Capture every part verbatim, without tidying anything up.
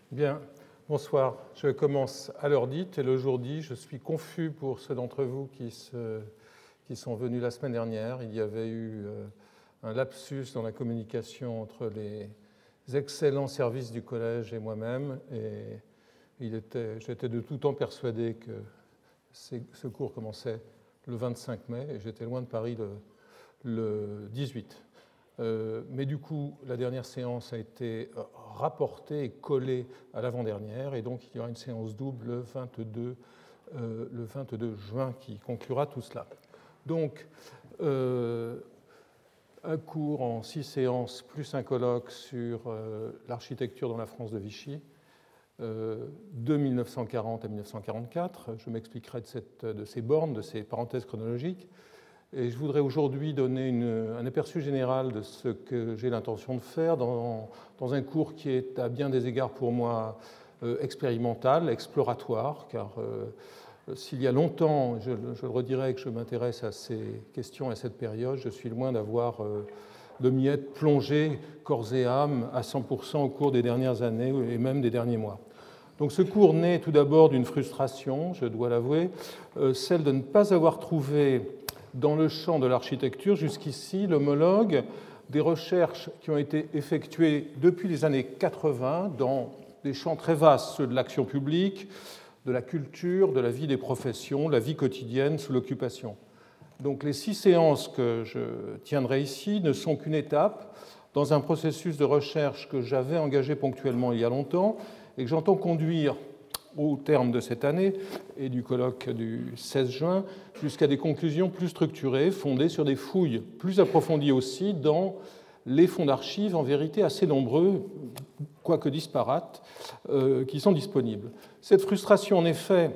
Bien, bonsoir. Je commence à l'heure dite et le jour dit. Je suis confus pour ceux d'entre vous qui, se, qui sont venus la semaine dernière. Il y avait eu un lapsus dans la communication entre les excellents services du collège et moi-même. Et il était, j'étais de tout temps persuadé que ces, ce cours commençait le vingt-cinq mai et j'étais loin de Paris le, le dix-huit. Euh, mais du coup, la dernière séance a été rapportée et collée à l'avant-dernière, et donc il y aura une séance double le vingt-deux, euh, le vingt-deux juin qui conclura tout cela. Donc, euh, un cours en six séances plus un colloque sur euh, l'architecture dans la France de Vichy, euh, de mille neuf cent quarante à mille neuf cent quarante-quatre. Je m'expliquerai de, cette, de ces bornes, de ces parenthèses chronologiques. Et je voudrais aujourd'hui donner une, un aperçu général de ce que j'ai l'intention de faire dans, dans un cours qui est à bien des égards pour moi euh, expérimental, exploratoire, car euh, s'il y a longtemps, je, je le redirai, que je m'intéresse à ces questions, à cette période, je suis loin d'avoir euh, de m'y être plongé corps et âme à cent pour cent au cours des dernières années et même des derniers mois. Donc ce cours naît tout d'abord d'une frustration, je dois l'avouer, euh, celle de ne pas avoir trouvé dans le champ de l'architecture, jusqu'ici, l'homologue des recherches qui ont été effectuées depuis les années quatre-vingts dans des champs très vastes, ceux de l'action publique, de la culture, de la vie des professions, la vie quotidienne sous l'occupation. Donc les six séances que je tiendrai ici ne sont qu'une étape dans un processus de recherche que j'avais engagé ponctuellement il y a longtemps et que j'entends conduire au terme de cette année et du colloque du seize juin, jusqu'à des conclusions plus structurées, fondées sur des fouilles plus approfondies aussi dans les fonds d'archives, en vérité assez nombreux, quoique disparates, euh, qui sont disponibles. Cette frustration, en effet,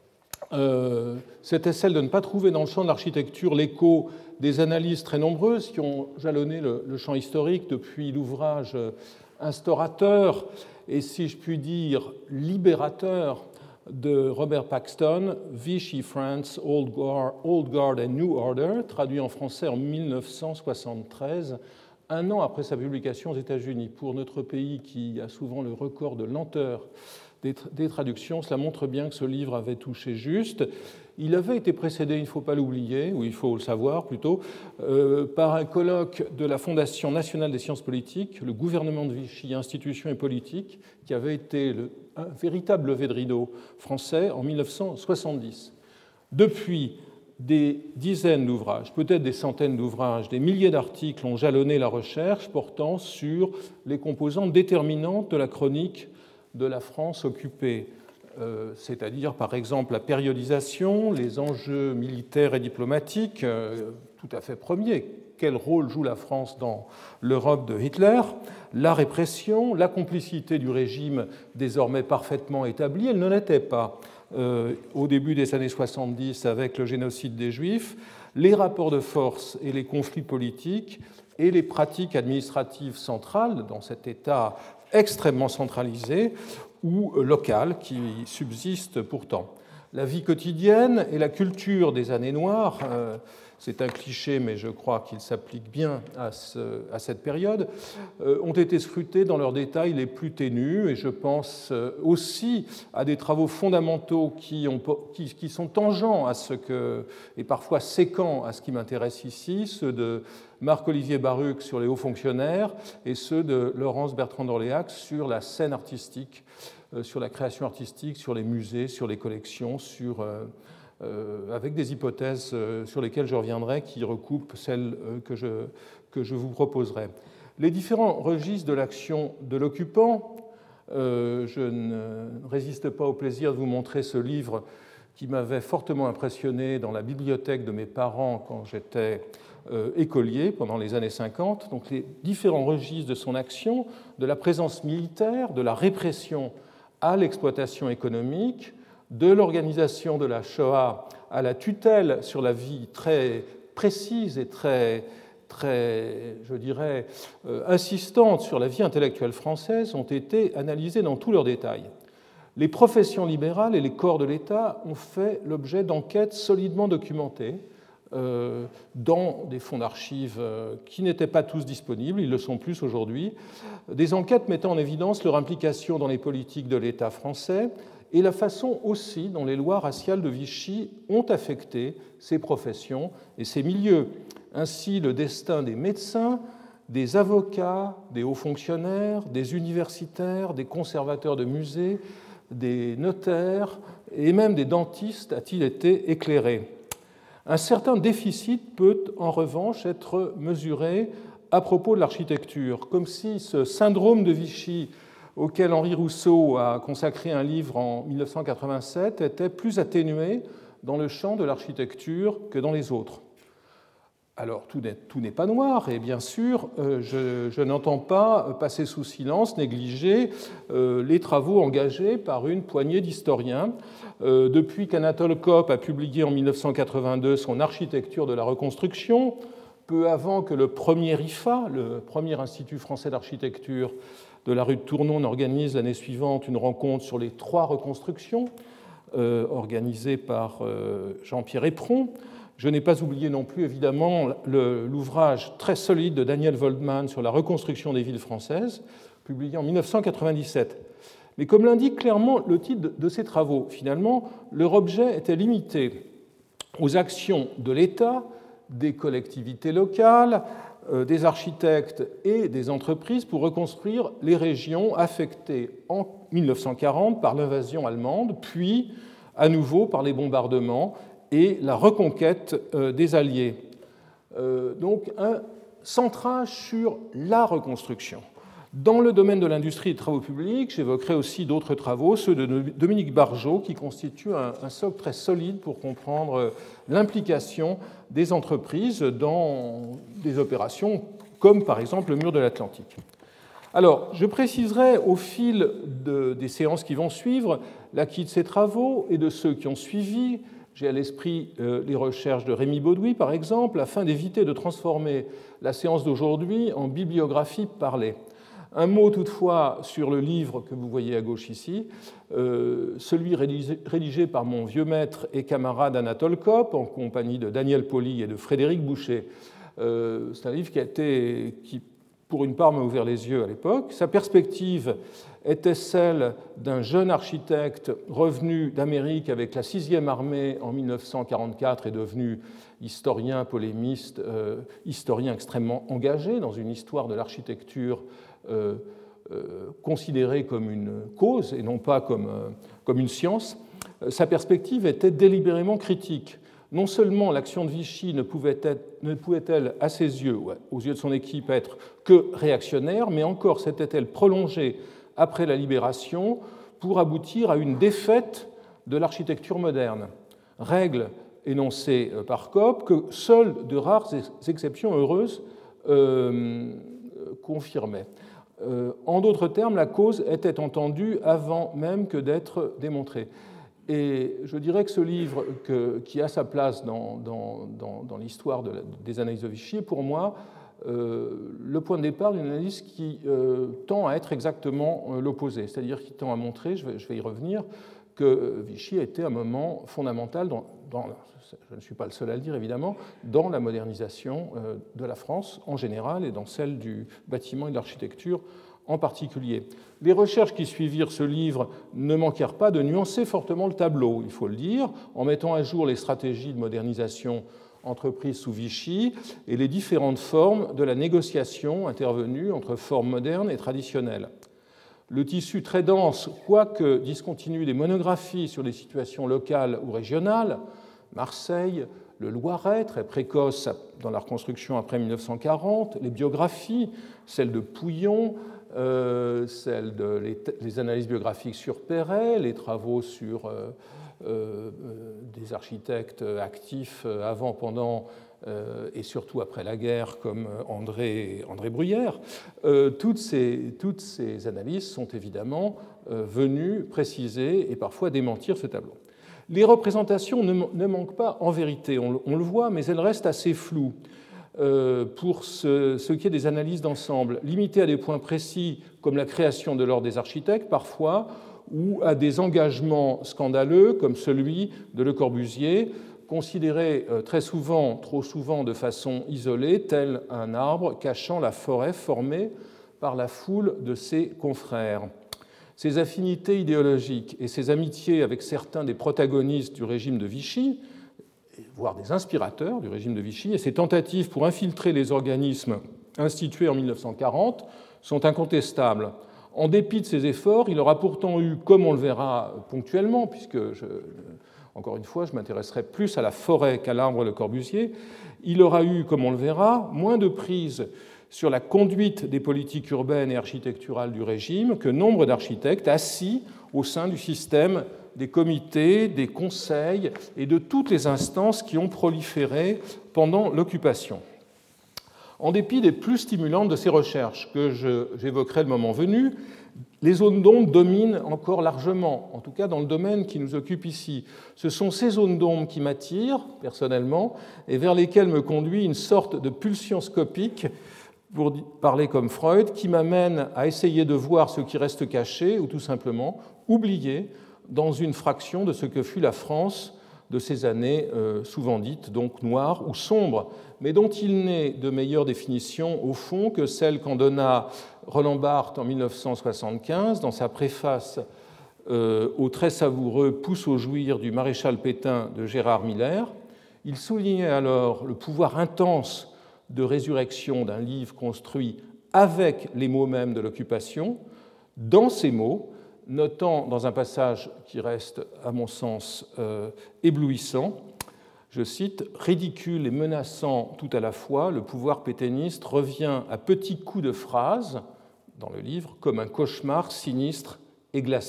euh, c'était celle de ne pas trouver dans le champ de l'architecture l'écho des analyses très nombreuses qui ont jalonné le, le champ historique depuis l'ouvrage instaurateur et, si je puis dire, libérateur de Robert Paxton, Vichy France, Old Guard, Old Guard and New Order, traduit en français en mille neuf cent soixante-treize, un an après sa publication aux États-Unis. Pour notre pays qui a souvent le record de lenteur des, des traductions, cela montre bien que ce livre avait touché juste. Il avait été précédé, il ne faut pas l'oublier, ou il faut le savoir plutôt, euh, par un colloque de la Fondation nationale des sciences politiques, le gouvernement de Vichy, institutions et politique, qui avait été le, un véritable lever de rideau français en mille neuf cent soixante-dix. Depuis, des dizaines d'ouvrages, peut-être des centaines d'ouvrages, des milliers d'articles ont jalonné la recherche portant sur les composantes déterminantes de la chronique de la France occupée. Euh, c'est-à-dire par exemple la périodisation, les enjeux militaires et diplomatiques, euh, tout à fait premiers. Quel rôle joue la France dans l'Europe de Hitler? La répression, la complicité du régime désormais parfaitement établie, elle ne l'était pas euh, au début des années soixante-dix avec le génocide des Juifs, les rapports de force et les conflits politiques et les pratiques administratives centrales dans cet État extrêmement centralisé ou local qui subsiste pourtant. La vie quotidienne et la culture des années noires, euh, c'est un cliché mais je crois qu'il s'applique bien à, ce, à cette période, euh, ont été scrutés dans leurs détails les plus ténus et je pense aussi à des travaux fondamentaux qui, ont, qui, qui sont tangents à ce que, et parfois séquents à ce qui m'intéresse ici, ceux de Marc-Olivier Baruch sur les hauts fonctionnaires et ceux de Laurence Bertrand d'Orléac sur la scène artistique, euh, sur la création artistique, sur les musées, sur les collections, sur, euh, euh, avec des hypothèses euh, sur lesquelles je reviendrai qui recoupent celles euh, que, je, que je vous proposerai. Les différents registres de l'action de l'occupant, euh, je ne résiste pas au plaisir de vous montrer ce livre qui m'avait fortement impressionné dans la bibliothèque de mes parents quand j'étais Euh, écolier pendant les années cinquante, donc les différents registres de son action, de la présence militaire, de la répression à l'exploitation économique, de l'organisation de la Shoah à la tutelle sur la vie très précise et très, très je dirais, euh, insistante sur la vie intellectuelle française ont été analysés dans tous leurs détails. Les professions libérales et les corps de l'État ont fait l'objet d'enquêtes solidement documentées, euh, dans des fonds d'archives euh, qui n'étaient pas tous disponibles, ils le sont plus aujourd'hui, des enquêtes mettant en évidence leur implication dans les politiques de l'État français et la façon aussi dont les lois raciales de Vichy ont affecté ces professions et ces milieux. Ainsi, le destin des médecins, des avocats, des hauts fonctionnaires, des universitaires, des conservateurs de musées, des notaires et même des dentistes a-t-il été éclairé. Un certain déficit peut en revanche être mesuré à propos de l'architecture, comme si ce syndrome de Vichy auquel Henri Rousseau a consacré un livre en mille neuf cent quatre-vingt-sept était plus atténué dans le champ de l'architecture que dans les autres. Alors, tout n'est, tout n'est pas noir, et bien sûr, euh, je, je n'entends pas passer sous silence, négliger euh, les travaux engagés par une poignée d'historiens. Euh, depuis qu'Anatole Kopp a publié en mille neuf cent quatre-vingt-deux son Architecture de la reconstruction, peu avant que le premier I F A, le premier Institut français d'architecture de la rue de Tournon, n'organise l'année suivante une rencontre sur les trois reconstructions, euh, organisée par euh, Jean-Pierre Éperon. Je n'ai pas oublié non plus, évidemment, le, l'ouvrage très solide de Daniel Waldman sur la reconstruction des villes françaises, publié en mille neuf cent quatre-vingt-dix-sept. Mais comme l'indique clairement le titre de, de ces travaux, finalement, leur objet était limité aux actions de l'État, des collectivités locales, euh, des architectes et des entreprises pour reconstruire les régions affectées en mille neuf cent quarante par l'invasion allemande, puis à nouveau par les bombardements et la reconquête des Alliés. Donc un centrage sur la reconstruction. Dans le domaine de l'industrie et des travaux publics, j'évoquerai aussi d'autres travaux, ceux de Dominique Barjot, qui constituent un, un socle très solide pour comprendre l'implication des entreprises dans des opérations comme par exemple le mur de l'Atlantique. Alors, je préciserai au fil de, des séances qui vont suivre l'acquis de ces travaux et de ceux qui ont suivi. J'ai à l'esprit euh, les recherches de Rémi Baudoui, par exemple, afin d'éviter de transformer la séance d'aujourd'hui en bibliographie parlée. Un mot toutefois sur le livre que vous voyez à gauche ici, euh, celui rédigé, rédigé par mon vieux maître et camarade Anatole Kopp, en compagnie de Daniel Pauly et de Frédéric Boucher. Euh, c'est un livre qui, a été, qui, pour une part, m'a ouvert les yeux à l'époque. Sa perspective était celle d'un jeune architecte revenu d'Amérique avec la sixième armée en mille neuf cent quarante-quatre et devenu historien, polémiste, euh, historien extrêmement engagé dans une histoire de l'architecture euh, euh, considérée comme une cause et non pas comme, euh, comme une science. Sa perspective était délibérément critique. Non seulement l'action de Vichy ne pouvait-elle, ne pouvait-elle à ses yeux, ou aux yeux de son équipe, être que réactionnaire, mais encore s'était-elle prolongée après la Libération, pour aboutir à une défaite de l'architecture moderne. Règle énoncée par Kopp que seules de rares exceptions heureuses euh, confirmaient. Euh, en d'autres termes, la cause était entendue avant même que d'être démontrée. Et je dirais que ce livre, que, qui a sa place dans, dans, dans, dans l'histoire de la, des analyses de Vichy, est pour moi Euh, le point de départ d'une analyse qui euh, tend à être exactement euh, l'opposé, c'est-à-dire qui tend à montrer, je vais, je vais y revenir, que Vichy a été un moment fondamental, dans, dans, je ne suis pas le seul à le dire évidemment, dans la modernisation euh, de la France en général et dans celle du bâtiment et de l'architecture en particulier. Les recherches qui suivirent ce livre ne manquèrent pas de nuancer fortement le tableau, il faut le dire, en mettant à jour les stratégies de modernisation entreprises sous Vichy et les différentes formes de la négociation intervenue entre formes modernes et traditionnelles. Le tissu très dense, quoique discontinu des monographies sur les situations locales ou régionales, Marseille, le Loiret, très précoce dans la reconstruction après mille neuf cent quarante, les biographies, celles de Pouillon, euh, celles de les, les analyses biographiques sur Perret, les travaux sur euh, Euh, des architectes actifs avant, pendant euh, et surtout après la guerre, comme André, André Bruyère. Euh, toutes, ces, toutes ces analyses sont évidemment euh, venues préciser et parfois démentir ce tableau. Les représentations ne, ne manquent pas en vérité, on, on le voit, mais elles restent assez floues. Euh, pour ce, ce qui est des analyses d'ensemble, limitées à des points précis comme la création de l'ordre des architectes, parfois, ou à des engagements scandaleux comme celui de Le Corbusier considéré très souvent, trop souvent de façon isolée, tel un arbre cachant la forêt formée par la foule de ses confrères. Ses affinités idéologiques et ses amitiés avec certains des protagonistes du régime de Vichy, voire des inspirateurs du régime de Vichy, et ses tentatives pour infiltrer les organismes institués en mille neuf cent quarante sont incontestables. En dépit de ces efforts, il aura pourtant eu, comme on le verra ponctuellement, puisque, je, encore une fois, je m'intéresserai plus à la forêt qu'à l'arbre Le Corbusier, il aura eu, comme on le verra, moins de prise sur la conduite des politiques urbaines et architecturales du régime que nombre d'architectes assis au sein du système des comités, des conseils et de toutes les instances qui ont proliféré pendant l'occupation. En dépit des plus stimulantes de ces recherches, que je, j'évoquerai le moment venu, les zones d'ombre dominent encore largement, en tout cas dans le domaine qui nous occupe ici. Ce sont ces zones d'ombre qui m'attirent, personnellement, et vers lesquelles me conduit une sorte de pulsion scopique, pour parler comme Freud, qui m'amène à essayer de voir ce qui reste caché, ou tout simplement oublié, dans une fraction de ce que fut la France de ces années euh, souvent dites donc noires ou sombres, mais dont il n'est de meilleure définition au fond que celle qu'en donna Roland Barthes en mille neuf cent soixante-quinze dans sa préface euh, au très savoureux Pousse au jouir du maréchal Pétain de Gérard Miller. Il soulignait alors le pouvoir intense de résurrection d'un livre construit avec les mots mêmes de l'occupation. Dans ces mots, notant dans un passage qui reste, à mon sens, euh, éblouissant, je cite, « Ridicule et menaçant tout à la fois, le pouvoir pétainiste revient à petits coups de phrases, dans le livre, comme un cauchemar sinistre et glacé. »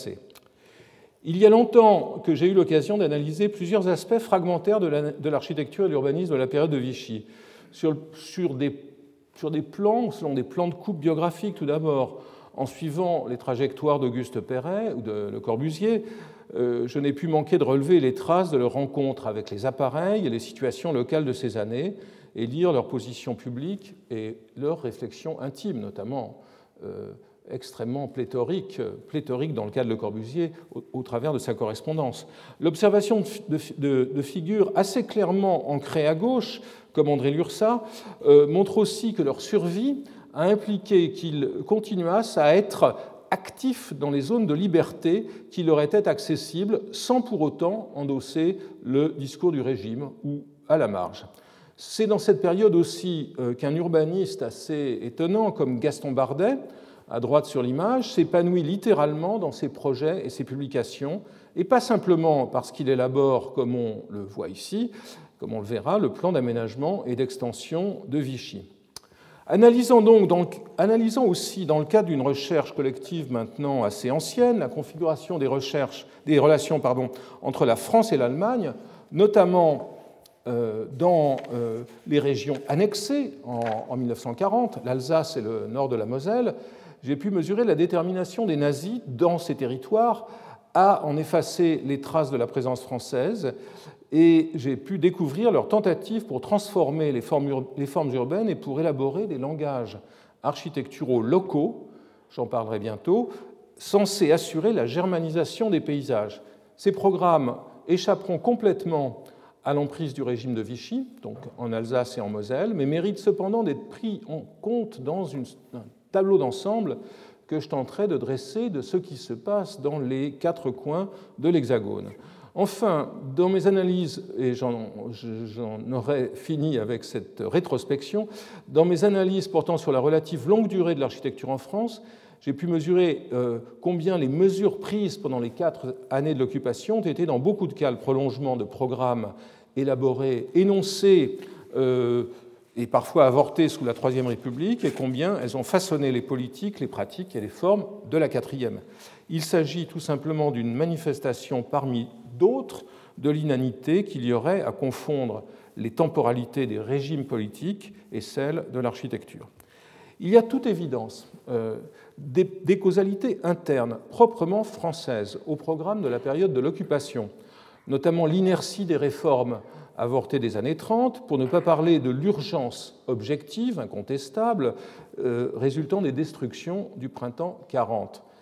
Il y a longtemps que j'ai eu l'occasion d'analyser plusieurs aspects fragmentaires de l'architecture et de l'urbanisme de la période de Vichy, sur, sur, des, sur des plans, selon des plans de coupe biographiques tout d'abord, en suivant les trajectoires d'Auguste Perret ou de Le Corbusier, euh, je n'ai pu manquer de relever les traces de leur rencontre avec les appareils et les situations locales de ces années et lire leur position publique et leurs réflexions intimes, notamment euh, extrêmement pléthoriques, pléthoriques dans le cas de Le Corbusier au, au travers de sa correspondance. L'observation de, de, de figures assez clairement ancrées à gauche, comme André Lursa, euh, montre aussi que leur survie a impliqué qu'ils continuassent à être actifs dans les zones de liberté qui leur étaient accessibles sans pour autant endosser le discours du régime ou à la marge. C'est dans cette période aussi qu'un urbaniste assez étonnant comme Gaston Bardet, à droite sur l'image, s'épanouit littéralement dans ses projets et ses publications, et pas simplement parce qu'il élabore, comme on le voit ici, comme on le verra, le plan d'aménagement et d'extension de Vichy. Analysant, donc, dans le, analysant aussi, dans le cadre d'une recherche collective maintenant assez ancienne, la configuration des, recherches, des relations pardon, entre la France et l'Allemagne, notamment euh, dans euh, les régions annexées en, en mille neuf cent quarante, l'Alsace et le nord de la Moselle, j'ai pu mesurer la détermination des nazis dans ces territoires à en effacer les traces de la présence française, et j'ai pu découvrir leurs tentatives pour transformer les formes, les formes urbaines et pour élaborer des langages architecturaux locaux, j'en parlerai bientôt, censés assurer la germanisation des paysages. Ces programmes échapperont complètement à l'emprise du régime de Vichy, donc en Alsace et en Moselle, mais méritent cependant d'être pris en compte dans une, un tableau d'ensemble que je tenterai de dresser de ce qui se passe dans les quatre coins de l'Hexagone. Enfin, dans mes analyses, et j'en, j'en aurai fini avec cette rétrospection, dans mes analyses portant sur la relative longue durée de l'architecture en France, j'ai pu mesurer euh, combien les mesures prises pendant les quatre années de l'occupation ont été dans beaucoup de cas le prolongement de programmes élaborés, énoncés euh, et parfois avortés sous la Troisième République, et combien elles ont façonné les politiques, les pratiques et les formes de la Quatrième. Il s'agit tout simplement d'une manifestation parmi d'autres de l'inanité qu'il y aurait à confondre les temporalités des régimes politiques et celles de l'architecture. Il y a toute évidence euh, des, des causalités internes proprement françaises au programme de la période de l'occupation, notamment l'inertie des réformes avortées des années trente, pour ne pas parler de l'urgence objective, incontestable, euh, résultant des destructions du printemps quarante.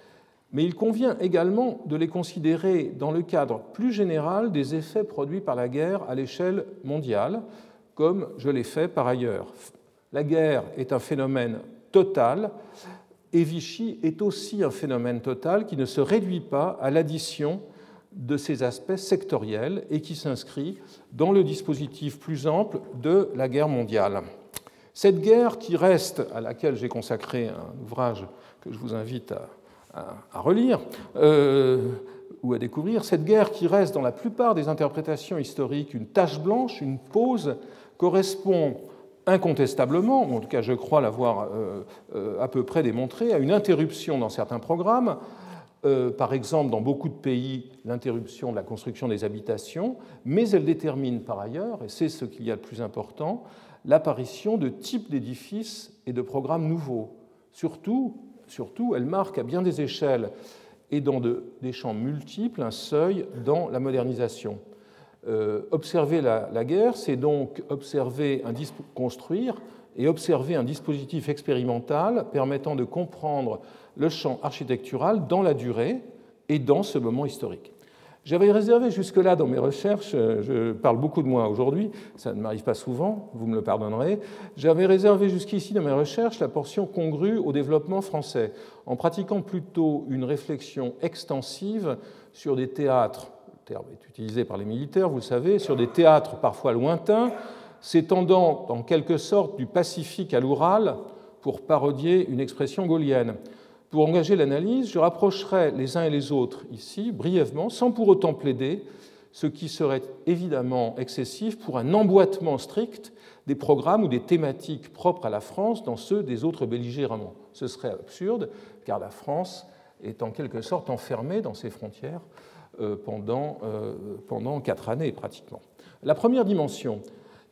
mais il convient également de les considérer dans le cadre plus général des effets produits par la guerre à l'échelle mondiale, comme je l'ai fait par ailleurs. La guerre est un phénomène total, et Vichy est aussi un phénomène total qui ne se réduit pas à l'addition de ses aspects sectoriels et qui s'inscrit dans le dispositif plus ample de la guerre mondiale. Cette guerre qui reste, à laquelle j'ai consacré un ouvrage que je vous invite à, à, à relire euh, ou à découvrir, cette guerre qui reste dans la plupart des interprétations historiques une tache blanche, une pause, correspond incontestablement, ou en tout cas je crois l'avoir euh, euh, à peu près démontré, à une interruption dans certains programmes, euh, par exemple dans beaucoup de pays l'interruption de la construction des habitations, mais elle détermine par ailleurs, et c'est ce qu'il y a de plus important, l'apparition de types d'édifices et de programmes nouveaux. Surtout, surtout, elle marque à bien des échelles et dans de, des champs multiples un seuil dans la modernisation. Euh, observer la, la guerre, c'est donc observer un construire et observer un dispositif expérimental permettant de comprendre le champ architectural dans la durée et dans ce moment historique. J'avais réservé jusque-là dans mes recherches, je parle beaucoup de moi aujourd'hui, ça ne m'arrive pas souvent, vous me le pardonnerez, j'avais réservé jusqu'ici dans mes recherches la portion congrue au développement français, en pratiquant plutôt une réflexion extensive sur des théâtres, le terme est utilisé par les militaires, vous le savez, sur des théâtres parfois lointains, s'étendant en quelque sorte du Pacifique à l'Oural, pour parodier une expression gaulienne. Pour engager l'analyse, je rapprocherai les uns et les autres ici, brièvement, sans pour autant plaider, ce qui serait évidemment excessif pour un emboîtement strict des programmes ou des thématiques propres à la France dans ceux des autres belligérants. Ce serait absurde, car la France est en quelque sorte enfermée dans ses frontières pendant, pendant quatre années pratiquement. La première dimension,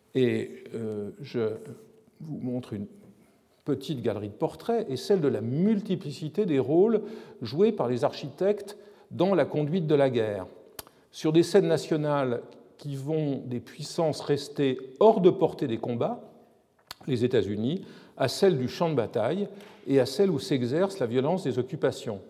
et je vous montre une petite galerie de portraits, est celle de la multiplicité des rôles joués par les architectes dans la conduite de la guerre. Sur des scènes nationales qui vont des puissances restées hors de portée des combats, les États-Unis, à celles du champ de bataille et à celles où s'exerce la violence des occupations.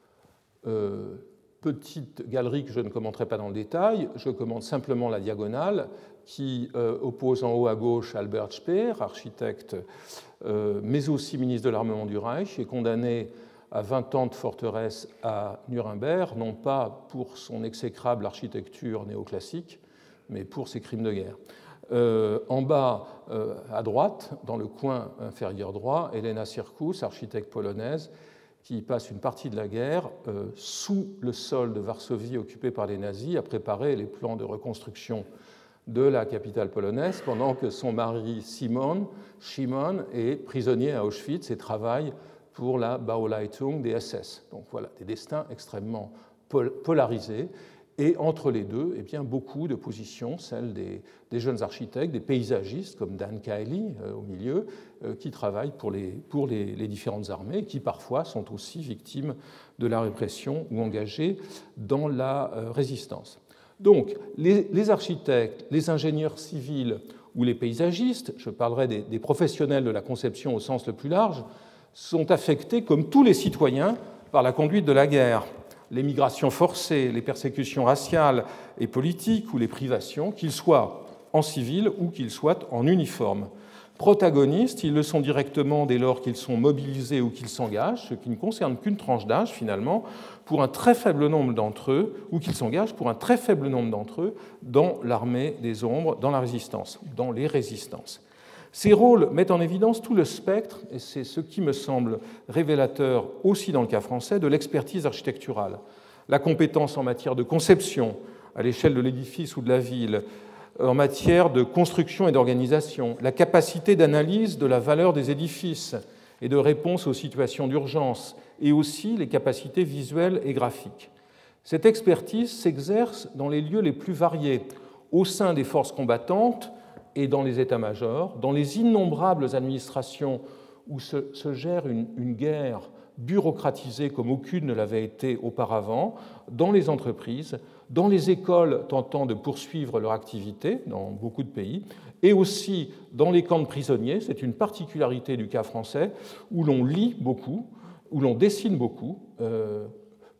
Euh, petite galerie que je ne commenterai pas dans le détail, je commente simplement la diagonale qui euh, oppose en haut à gauche Albert Speer, architecte euh, mais aussi ministre de l'armement du Reich, et condamné à vingt ans de forteresse à Nuremberg, non pas pour son exécrable architecture néoclassique, mais pour ses crimes de guerre. Euh, en bas, euh, à droite, dans le coin inférieur droit, Helena Sirkus, architecte polonaise, qui passe une partie de la guerre euh, sous le sol de Varsovie occupé par les nazis, à préparer les plans de reconstruction de la capitale polonaise, pendant que son mari Simon, Szymon est prisonnier à Auschwitz et travaille pour la Bauleitung des S S. Donc voilà, des destins extrêmement polarisés. Et entre les deux, eh bien, beaucoup de positions, celles des, des jeunes architectes, des paysagistes comme Dan Kiley euh, au milieu, euh, qui travaillent pour, les, pour les, les différentes armées, qui parfois sont aussi victimes de la répression ou engagées dans la euh, résistance. Donc, les, les architectes, les ingénieurs civils ou les paysagistes, je parlerai des, des professionnels de la conception au sens le plus large, sont affectés, comme tous les citoyens, par la conduite de la guerre. Les migrations forcées, les persécutions raciales et politiques ou les privations, qu'ils soient en civil ou qu'ils soient en uniforme. Protagonistes, ils le sont directement dès lors qu'ils sont mobilisés ou qu'ils s'engagent, ce qui ne concerne qu'une tranche d'âge finalement, pour un très faible nombre d'entre eux, ou qu'ils s'engagent pour un très faible nombre d'entre eux dans l'armée des ombres, dans la résistance, dans les résistances. Ces rôles mettent en évidence tout le spectre, et c'est ce qui me semble révélateur aussi dans le cas français, de l'expertise architecturale. La compétence en matière de conception, à l'échelle de l'édifice ou de la ville, en matière de construction et d'organisation, la capacité d'analyse de la valeur des édifices et de réponse aux situations d'urgence, et aussi les capacités visuelles et graphiques. Cette expertise s'exerce dans les lieux les plus variés, au sein des forces combattantes et dans les états-majors, dans les innombrables administrations où se, se gère une, une guerre bureaucratisée comme aucune ne l'avait été auparavant, dans les entreprises, dans les écoles tentant de poursuivre leur activité dans beaucoup de pays, et aussi dans les camps de prisonniers, c'est une particularité du cas français, où l'on lit beaucoup, où l'on dessine beaucoup, euh,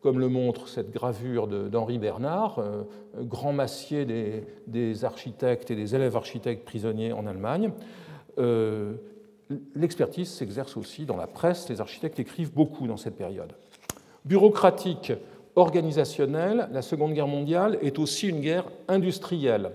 comme le montre cette gravure d'Henri Bernard, euh, grand massier des, des architectes et des élèves architectes prisonniers en Allemagne. Euh, L'expertise s'exerce aussi dans la presse, les architectes écrivent beaucoup dans cette période. Bureaucratique, organisationnelle, la Seconde Guerre mondiale est aussi une guerre industrielle.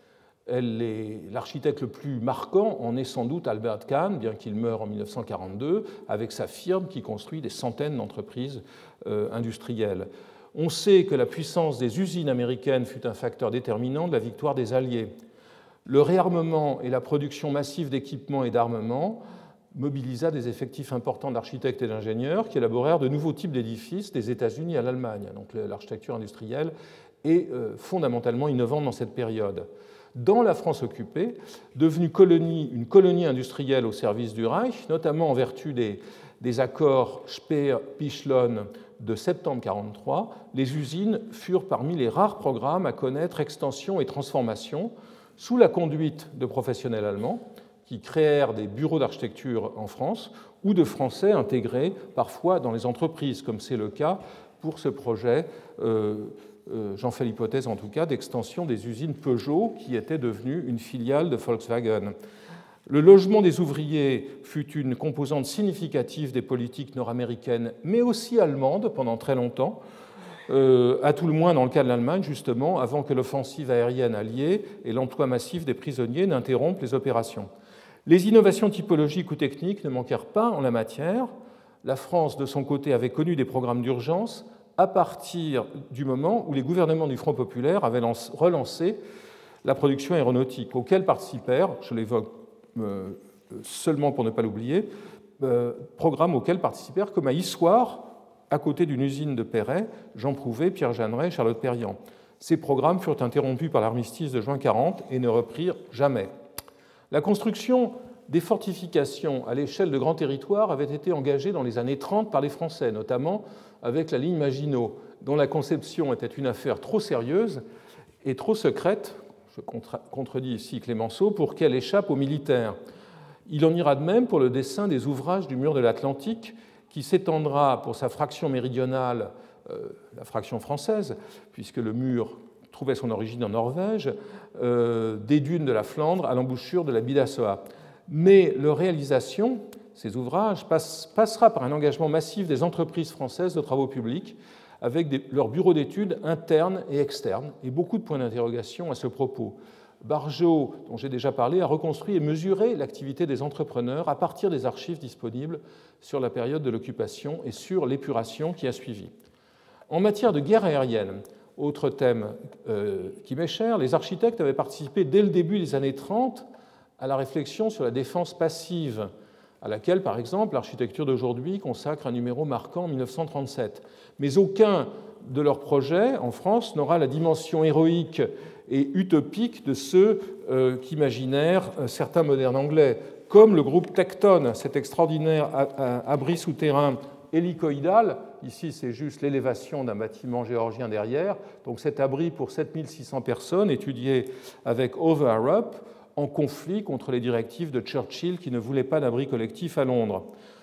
L'architecte le plus marquant en est sans doute Albert Kahn, bien qu'il meure en mille neuf cent quarante-deux, avec sa firme qui construit des centaines d'entreprises euh, industrielles. On sait que la puissance des usines américaines fut un facteur déterminant de la victoire des Alliés. Le réarmement et la production massive d'équipements et d'armements mobilisa des effectifs importants d'architectes et d'ingénieurs qui élaborèrent de nouveaux types d'édifices des États-Unis à l'Allemagne. Donc l'architecture industrielle est euh, fondamentalement innovante dans cette période. Dans la France occupée, devenue colonie, une colonie industrielle au service du Reich, notamment en vertu des, des accords Speer-Pichlon de septembre mille neuf cent quarante-trois, les usines furent parmi les rares programmes à connaître extension et transformation sous la conduite de professionnels allemands qui créèrent des bureaux d'architecture en France ou de Français intégrés parfois dans les entreprises, comme c'est le cas pour ce projet, euh, euh, j'en fais l'hypothèse en tout cas, d'extension des usines Peugeot qui était devenue une filiale de Volkswagen. Le logement des ouvriers fut une composante significative des politiques nord-américaines, mais aussi allemandes pendant très longtemps, Euh, à tout le moins dans le cas de l'Allemagne, justement, avant que l'offensive aérienne alliée et l'emploi massif des prisonniers n'interrompent les opérations. Les innovations typologiques ou techniques ne manquèrent pas en la matière. La France, de son côté, avait connu des programmes d'urgence à partir du moment où les gouvernements du Front populaire avaient relancé la production aéronautique, auxquels participèrent, je l'évoque euh, seulement pour ne pas l'oublier, euh, programmes auxquels participèrent, comme à Issoire, à côté d'une usine de Perret, Jean Prouvé, Pierre Jeanneret, Charlotte Perriand. Ces programmes furent interrompus par l'armistice de juin mille neuf cent quarante et ne reprirent jamais. La construction des fortifications à l'échelle de grands territoires avait été engagée dans les années trente par les Français, notamment avec la ligne Maginot, dont la conception était une affaire trop sérieuse et trop secrète, je contredis ici Clémenceau, pour qu'elle échappe aux militaires. Il en ira de même pour le dessin des ouvrages du mur de l'Atlantique, qui s'étendra pour sa fraction méridionale, euh, la fraction française, puisque le mur trouvait son origine en Norvège, euh, des dunes de la Flandre à l'embouchure de la Bidassoa. Mais leur réalisation, ces ouvrages, passe, passera par un engagement massif des entreprises françaises de travaux publics, avec des, leurs bureaux d'études internes et externes, et beaucoup de points d'interrogation à ce propos. Barjot, dont j'ai déjà parlé, a reconstruit et mesuré l'activité des entrepreneurs à partir des archives disponibles sur la période de l'occupation et sur l'épuration qui a suivi. En matière de guerre aérienne, autre thème euh, qui m'est cher, les architectes avaient participé dès le début des années trente à la réflexion sur la défense passive, à laquelle, par exemple, l'architecture d'aujourd'hui consacre un numéro marquant en mille neuf cent trente-sept. Mais aucun de leurs projets en France n'aura la dimension héroïque et utopique de ceux euh, qu'imaginèrent certains modernes anglais, comme le groupe Tecton, cet extraordinaire abri souterrain hélicoïdal. Ici, c'est juste l'élévation d'un bâtiment géorgien derrière. Donc cet abri pour sept mille six cents personnes, étudié avec Over Arup, en conflit contre les directives de Churchill qui ne voulait pas d'abri collectif à Londres.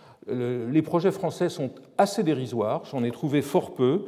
Les projets français sont assez dérisoires, j'en ai trouvé fort peu.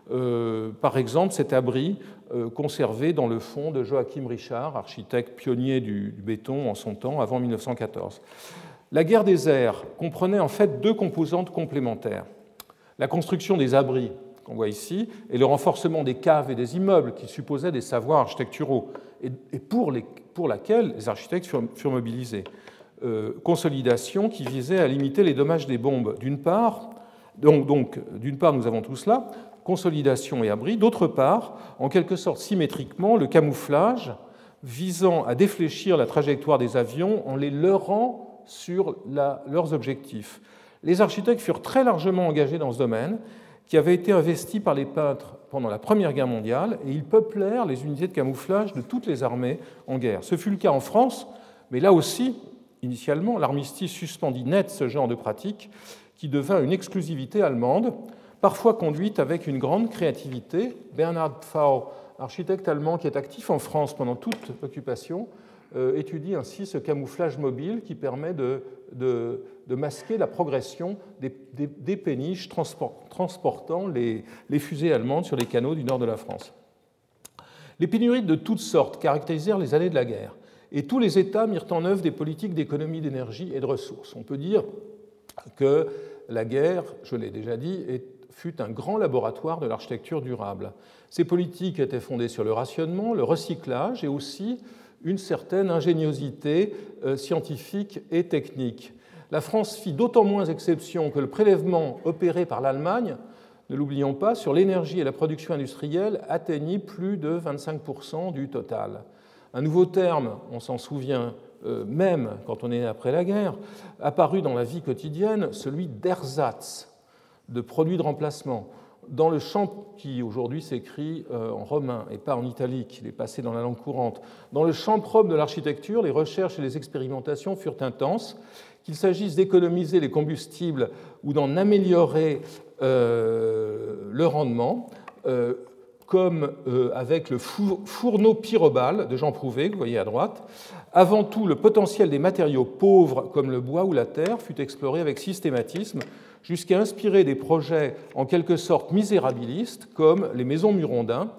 Euh, par exemple, cet abri euh, conservé dans le fond de Joachim Richard, architecte pionnier du, du béton en son temps, avant mille neuf cent quatorze. La guerre des airs comprenait en fait deux composantes complémentaires. La construction des abris, qu'on voit ici, et le renforcement des caves et des immeubles qui supposaient des savoirs architecturaux, et, et pour, les, pour laquelle les architectes furent, furent mobilisés. Euh, consolidation qui visait à limiter les dommages des bombes, d'une part. Donc, donc d'une part, nous avons tout cela, consolidation et abri. D'autre part, en quelque sorte symétriquement, le camouflage visant à défléchir la trajectoire des avions en les leurrant sur la, leurs objectifs. Les architectes furent très largement engagés dans ce domaine, qui avait été investi par les peintres pendant la Première Guerre mondiale, et ils peuplèrent les unités de camouflage de toutes les armées en guerre. Ce fut le cas en France, mais là aussi, initialement, l'armistice suspendit net ce genre de pratique, qui devint une exclusivité allemande, parfois conduite avec une grande créativité. Bernhard Pfau, architecte allemand qui est actif en France pendant toute l'occupation, euh, étudie ainsi ce camouflage mobile qui permet de, de, de masquer la progression des, des, des péniches transport, transportant les, les fusées allemandes sur les canaux du nord de la France. Les pénuries de toutes sortes caractérisèrent les années de la guerre, et tous les États mirent en œuvre des politiques d'économie d'énergie et de ressources. On peut dire que la guerre, je l'ai déjà dit, fut un grand laboratoire de l'architecture durable. Ces politiques étaient fondées sur le rationnement, le recyclage et aussi une certaine ingéniosité scientifique et technique. La France fit d'autant moins exception que le prélèvement opéré par l'Allemagne, ne l'oublions pas, sur l'énergie et la production industrielle atteignit plus de vingt-cinq pour cent du total. Un nouveau terme, on s'en souvient euh, même quand on est après la guerre, apparu dans la vie quotidienne, celui d'ersatz, de produit de remplacement. Dans le champ qui aujourd'hui s'écrit euh, en romain et pas en italique, il est passé dans la langue courante, dans le champ propre de l'architecture, les recherches et les expérimentations furent intenses, qu'il s'agisse d'économiser les combustibles ou d'en améliorer euh, le rendement, euh, comme euh, avec le fourneau pyrobal de Jean Prouvé, que vous voyez à droite. Avant tout, le potentiel des matériaux pauvres, comme le bois ou la terre, fut exploré avec systématisme, jusqu'à inspirer des projets en quelque sorte misérabilistes, comme les maisons Murondin,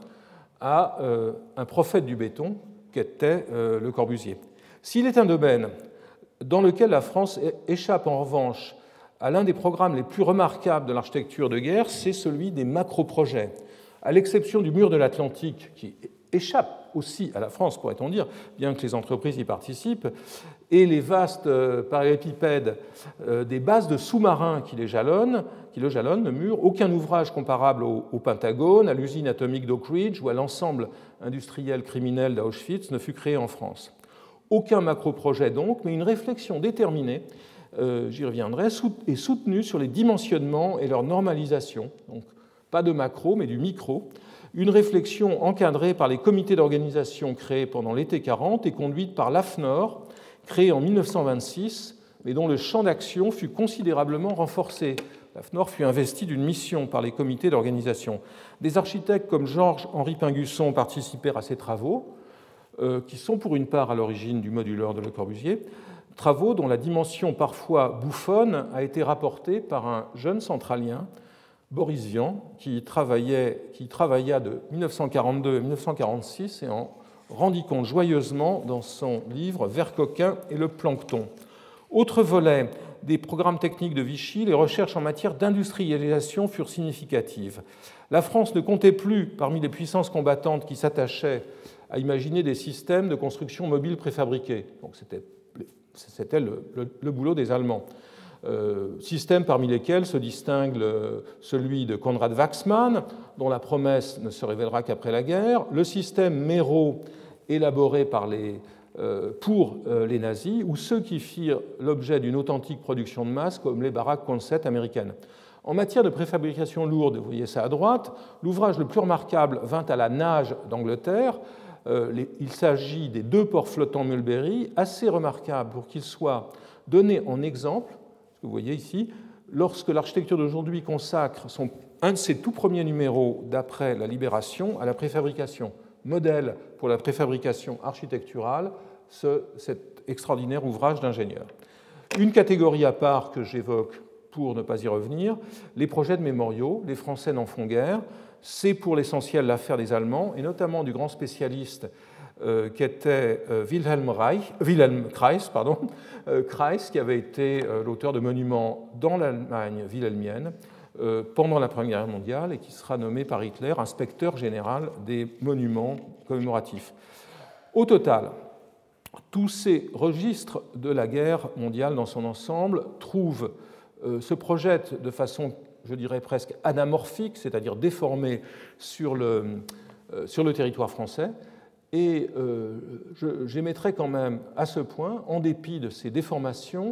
à euh, un prophète du béton qu'était euh, Le Corbusier. S'il est un domaine dans lequel la France échappe en revanche à l'un des programmes les plus remarquables de l'architecture de guerre, c'est celui des macro-projets. À l'exception du mur de l'Atlantique, qui échappe aussi à la France, pourrait-on dire, bien que les entreprises y participent, et les vastes parallélépipèdes des bases de sous-marins qui, les jalonnent, qui le jalonnent, le mur, aucun ouvrage comparable au, au Pentagone, à l'usine atomique d'Oak Ridge ou à l'ensemble industriel criminel d'Auschwitz ne fut créé en France. Aucun macro-projet donc, mais une réflexion déterminée, euh, j'y reviendrai, est soutenue sur les dimensionnements et leur normalisation, donc pas de macro, mais du micro, une réflexion encadrée par les comités d'organisation créés pendant l'été quarante et conduite par l'A F N O R, créée en mille neuf cent vingt-six, mais dont le champ d'action fut considérablement renforcé. L'A F N O R fut investi d'une mission par les comités d'organisation. Des architectes comme Georges-Henri Pingusson participèrent à ces travaux, euh, qui sont pour une part à l'origine du moduleur de Le Corbusier, travaux dont la dimension parfois bouffonne a été rapportée par un jeune centralien, Boris Vian, qui, travaillait, qui travailla de mille neuf cent quarante-deux à mille neuf cent quarante-six et en rendit compte joyeusement dans son livre « Vers coquin et le plancton ». Autre volet des programmes techniques de Vichy, les recherches en matière d'industrialisation furent significatives. La France ne comptait plus parmi les puissances combattantes qui s'attachaient à imaginer des systèmes de construction mobile préfabriqués. Donc c'était, c'était le, le, le boulot des Allemands. Euh, systèmes parmi lesquels se distingue le, celui de Konrad Waxman, dont la promesse ne se révélera qu'après la guerre, le système Méro élaboré par les, euh, pour euh, les nazis, ou ceux qui firent l'objet d'une authentique production de masse, comme les baraques Concept américaines. En matière de préfabrication lourde, vous voyez ça à droite, l'ouvrage le plus remarquable vint à la nage d'Angleterre. Euh, les, il s'agit des deux ports flottants Mulberry, assez remarquables pour qu'ils soient donnés en exemple. Vous voyez ici, lorsque l'architecture d'aujourd'hui consacre son, un de ses tout premiers numéros d'après la Libération à la préfabrication, modèle pour la préfabrication architecturale, ce, cet extraordinaire ouvrage d'ingénieur. Une catégorie à part que j'évoque pour ne pas y revenir, les projets de mémoriaux, les Français n'en font guère, c'est pour l'essentiel l'affaire des Allemands, et notamment du grand spécialiste Euh, qui était euh, Wilhelm, Reich, Wilhelm Kreis, pardon, euh, Kreis, qui avait été euh, l'auteur de monuments dans l'Allemagne wilhelmienne euh, pendant la Première Guerre mondiale et qui sera nommé par Hitler inspecteur général des monuments commémoratifs. Au total, tous ces registres de la guerre mondiale dans son ensemble trouvent, euh, se projettent de façon, je dirais presque anamorphique, c'est-à-dire déformée sur le, euh, sur le territoire français. Et euh, j'émettrai quand même à ce point, en dépit de ces déformations,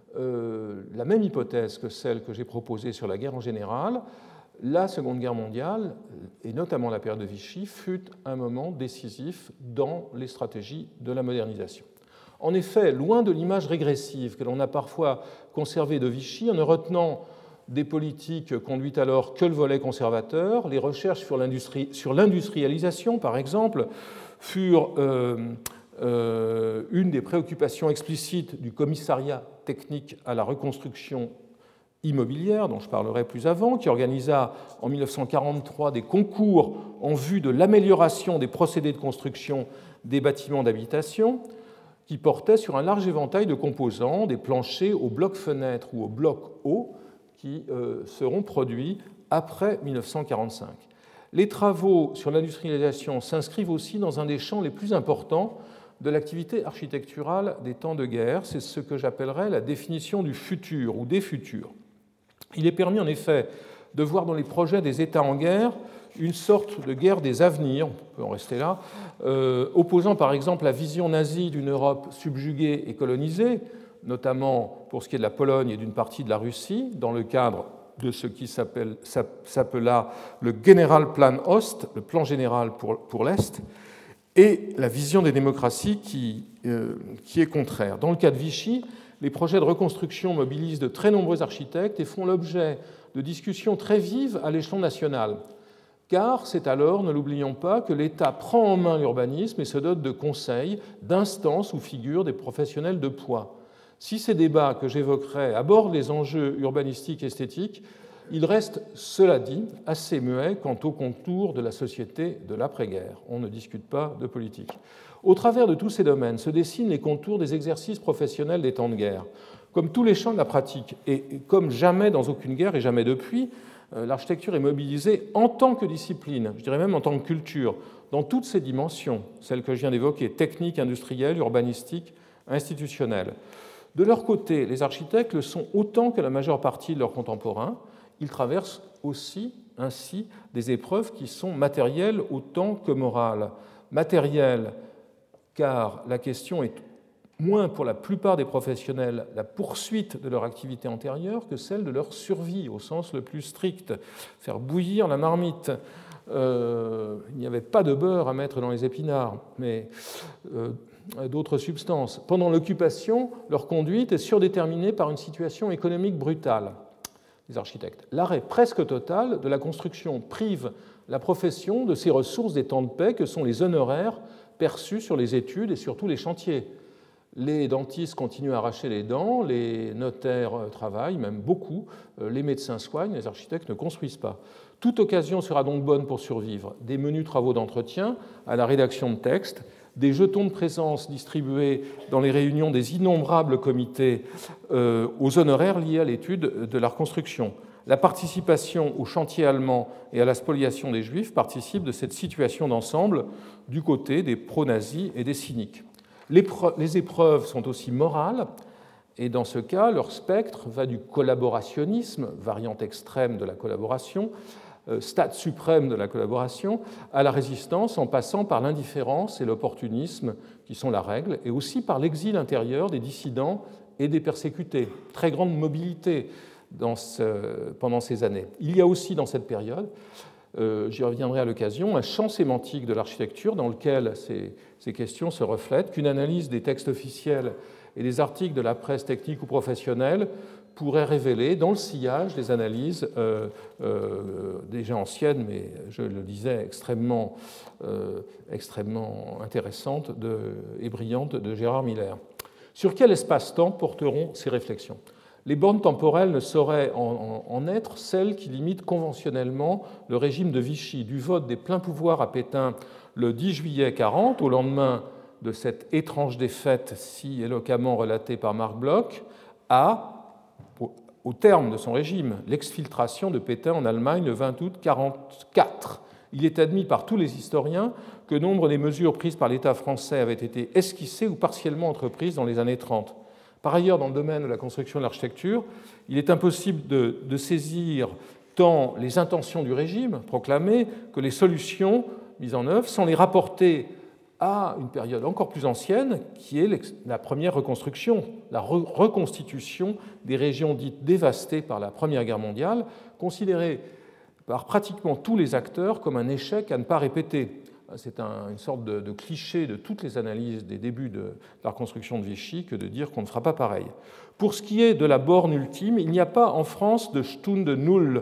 euh, la même hypothèse que celle que j'ai proposée sur la guerre en général. La Seconde Guerre mondiale, et notamment la période de Vichy, fut un moment décisif dans les stratégies de la modernisation. En effet, loin de l'image régressive que l'on a parfois conservée de Vichy, en ne retenant des politiques conduites alors que le volet conservateur, les recherches sur l'industrialisation, par exemple, furent euh, euh, une des préoccupations explicites du commissariat technique à la reconstruction immobilière, dont je parlerai plus avant, qui organisa en mille neuf cent quarante-trois des concours en vue de l'amélioration des procédés de construction des bâtiments d'habitation, qui portaient sur un large éventail de composants, des planchers aux blocs-fenêtres ou aux blocs hauts, qui euh, seront produits après mille neuf cent quarante-cinq. Les travaux sur l'industrialisation s'inscrivent aussi dans un des champs les plus importants de l'activité architecturale des temps de guerre. C'est ce que j'appellerais la définition du futur ou des futurs. Il est permis en effet de voir dans les projets des États en guerre une sorte de guerre des avenirs, on peut en rester là, euh, opposant par exemple la vision nazie d'une Europe subjuguée et colonisée, notamment pour ce qui est de la Pologne et d'une partie de la Russie, dans le cadre de ce qui s'appela le Generalplan Ost, le plan général pour, pour l'Est, et la vision des démocraties qui, euh, qui est contraire. Dans le cas de Vichy, les projets de reconstruction mobilisent de très nombreux architectes et font l'objet de discussions très vives à l'échelon national. Car c'est alors, ne l'oublions pas, que l'État prend en main l'urbanisme et se dote de conseils, d'instances où figurent des professionnels de poids. Si ces débats que j'évoquerai abordent les enjeux urbanistiques et esthétiques, ils restent, cela dit, assez muets quant aux contours de la société de l'après-guerre. On ne discute pas de politique. Au travers de tous ces domaines se dessinent les contours des exercices professionnels des temps de guerre. Comme tous les champs de la pratique, et comme jamais dans aucune guerre et jamais depuis, l'architecture est mobilisée en tant que discipline, je dirais même en tant que culture, dans toutes ses dimensions, celles que je viens d'évoquer, techniques, industrielles, urbanistiques, institutionnelles. De leur côté, les architectes le sont autant que la majeure partie de leurs contemporains. Ils traversent aussi ainsi des épreuves qui sont matérielles autant que morales. Matérielles, car la question est moins pour la plupart des professionnels la poursuite de leur activité antérieure que celle de leur survie, au sens le plus strict. Faire bouillir la marmite. Euh, il n'y avait pas de beurre à mettre dans les épinards, mais euh, d'autres substances. Pendant l'occupation, leur conduite est surdéterminée par une situation économique brutale des architectes. L'arrêt presque total de la construction prive la profession de ses ressources des temps de paix que sont les honoraires perçus sur les études et sur tous les chantiers. Les dentistes continuent à arracher les dents, les notaires travaillent, même beaucoup, les médecins soignent, les architectes ne construisent pas. Toute occasion sera donc bonne pour survivre. Des menus travaux d'entretien à la rédaction de textes, des jetons de présence distribués dans les réunions des innombrables comités euh, aux honoraires liés à l'étude de la reconstruction. La participation au chantier allemand et à la spoliation des Juifs participe de cette situation d'ensemble du côté des pro-nazis et des cyniques. Les épreuves sont aussi morales, et dans ce cas, leur spectre va du collaborationnisme, variante extrême de la collaboration, stade suprême de la collaboration, à la résistance, en passant par l'indifférence et l'opportunisme, qui sont la règle, et aussi par l'exil intérieur des dissidents et des persécutés. Très grande mobilité dans ce, pendant ces années. Il y a aussi dans cette période, euh, j'y reviendrai à l'occasion, un champ sémantique de l'architecture dans lequel ces, ces questions se reflètent, qu'une analyse des textes officiels et des articles de la presse technique ou professionnelle pourrait révéler dans le sillage des analyses euh, euh, déjà anciennes, mais je le disais, extrêmement, euh, extrêmement intéressantes de, et brillantes de Gérard Miller. Sur quel espace-temps porteront ces réflexions ? Les bornes temporelles ne sauraient en, en, en être celles qui limitent conventionnellement le régime de Vichy, du vote des pleins pouvoirs à Pétain le dix juillet quarante, au lendemain de cette étrange défaite si éloquemment relatée par Marc Bloch, à au terme de son régime, l'exfiltration de Pétain en Allemagne le vingt août quarante-quatre. Il est admis par tous les historiens que nombre des mesures prises par l'État français avaient été esquissées ou partiellement entreprises dans les années trente. Par ailleurs, dans le domaine de la construction et de l'architecture, il est impossible de, de saisir tant les intentions du régime proclamées que les solutions mises en œuvre sans les rapporter à une période encore plus ancienne, qui est la première reconstruction, la re- reconstitution des régions dites dévastées par la Première Guerre mondiale, considérée par pratiquement tous les acteurs comme un échec à ne pas répéter. C'est un, une sorte de, de cliché de toutes les analyses des débuts de la reconstruction de Vichy que de dire qu'on ne fera pas pareil. Pour ce qui est de la borne ultime, il n'y a pas en France de Stunde Null,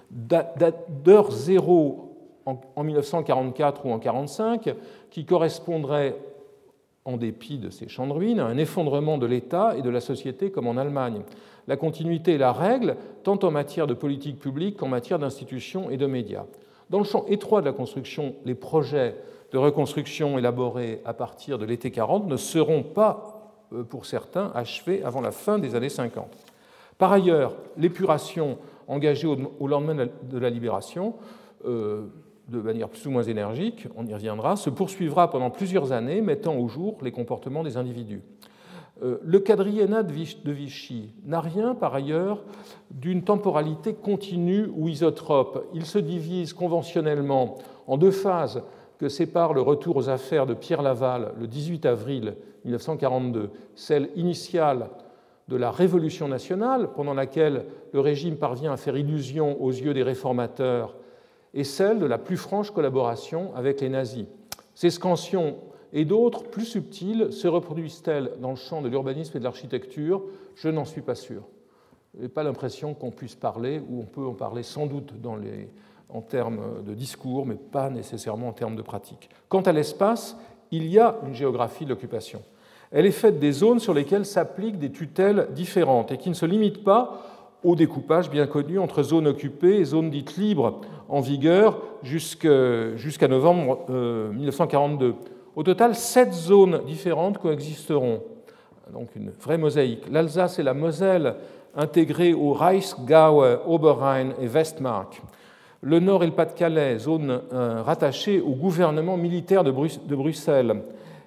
d'heure zéro en mille neuf cent quarante-quatre ou en mille neuf cent quarante-cinq, qui correspondrait en dépit de ces champs de ruines, à un effondrement de l'État et de la société comme en Allemagne. La continuité est la règle, tant en matière de politique publique qu'en matière d'institutions et de médias. Dans le champ étroit de la construction, les projets de reconstruction élaborés à partir de l'été quarante ne seront pas, pour certains, achevés avant la fin des années cinquante. Par ailleurs, l'épuration engagée au lendemain de la Libération, euh, de manière plus ou moins énergique, on y reviendra, se poursuivra pendant plusieurs années, mettant au jour les comportements des individus. Euh, le quadriennat de Vichy n'a rien, par ailleurs, d'une temporalité continue ou isotrope. Il se divise conventionnellement en deux phases que sépare le retour aux affaires de Pierre Laval le dix-huit avril mille neuf cent quarante-deux, celle initiale de la Révolution nationale, pendant laquelle le régime parvient à faire illusion aux yeux des réformateurs, et celle de la plus franche collaboration avec les nazis. Ces scansions et d'autres, plus subtiles, se reproduisent-elles dans le champ de l'urbanisme et de l'architecture? Je n'en suis pas sûr. Je n'ai pas l'impression qu'on puisse parler, ou on peut en parler sans doute dans les, en termes de discours, mais pas nécessairement en termes de pratique. Quant à l'espace, il y a une géographie de l'occupation. Elle est faite des zones sur lesquelles s'appliquent des tutelles différentes et qui ne se limitent pas au découpage bien connu entre zones occupées et zones dites libres en vigueur jusqu'à novembre mille neuf cent quarante-deux. Au total, sept zones différentes coexisteront, donc une vraie mosaïque. L'Alsace et la Moselle intégrées au Reichsgau, Oberrhein et Westmark. Le Nord et le Pas-de-Calais, zones euh, rattachées au gouvernement militaire de, Brus- de Bruxelles,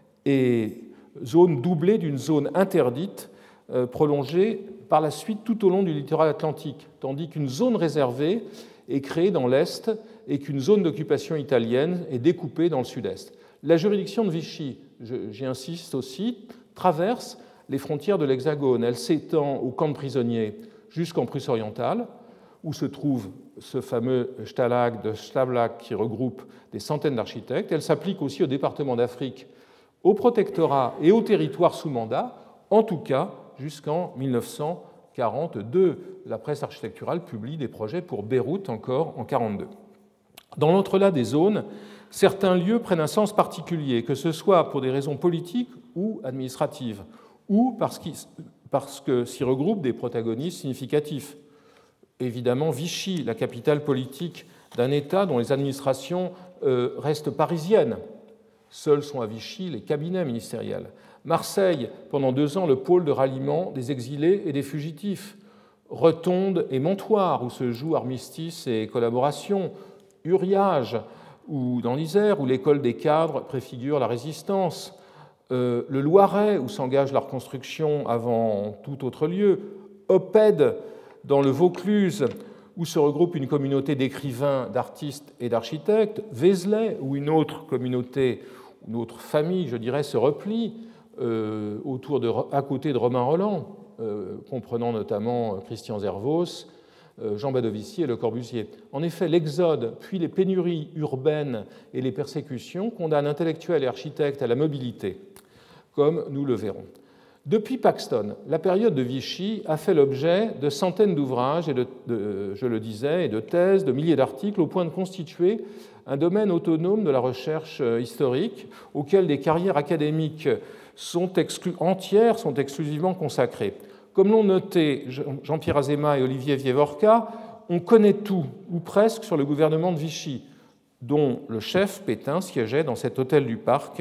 et zone doublée d'une zone interdite euh, prolongée par la suite tout au long du littoral atlantique, tandis qu'une zone réservée est créée dans l'Est et qu'une zone d'occupation italienne est découpée dans le Sud-Est. La juridiction de Vichy, j'y insiste aussi, traverse les frontières de l'Hexagone. Elle s'étend au camp de prisonniers jusqu'en Prusse orientale, où se trouve ce fameux Stalag de Stalag qui regroupe des centaines d'architectes. Elle s'applique aussi au département d'Afrique, au protectorat et au territoire sous mandat, en tout cas jusqu'en mille neuf cent quarante-deux. La presse architecturale publie des projets pour Beyrouth encore en mille neuf cent quarante-deux. Dans l'entrelac des zones, certains lieux prennent un sens particulier, que ce soit pour des raisons politiques ou administratives, ou parce, parce que s'y regroupent des protagonistes significatifs. Évidemment, Vichy, la capitale politique d'un État dont les administrations euh, restent parisiennes. Seuls sont à Vichy les cabinets ministériels. Marseille, pendant deux ans, le pôle de ralliement des exilés et des fugitifs. Retonde et Montoire, où se jouent armistice et collaboration. Uriage, ou dans l'Isère, où l'école des cadres préfigure la résistance. Euh, le Loiret, où s'engage la reconstruction avant tout autre lieu. Oppède, dans le Vaucluse, où se regroupe une communauté d'écrivains, d'artistes et d'architectes. Vézelay, où une autre communauté, une autre famille, je dirais, se replie euh, autour de, à côté de Romain Rolland, euh, comprenant notamment Christian Zervos, euh, Jean Badovici et Le Corbusier. En effet, l'exode, puis les pénuries urbaines et les persécutions condamnent intellectuels et architectes à la mobilité, comme nous le verrons. Depuis Paxton, la période de Vichy a fait l'objet de centaines d'ouvrages, et de, de, je le disais, et de thèses, de milliers d'articles, au point de constituer un domaine autonome de la recherche historique, auquel des carrières académiques sont exclu- entières sont exclusivement consacrées. Comme l'ont noté Jean-Pierre Azéma et Olivier Vievorka, on connaît tout, ou presque, sur le gouvernement de Vichy, dont le chef, Pétain, siégeait dans cet hôtel du Parc,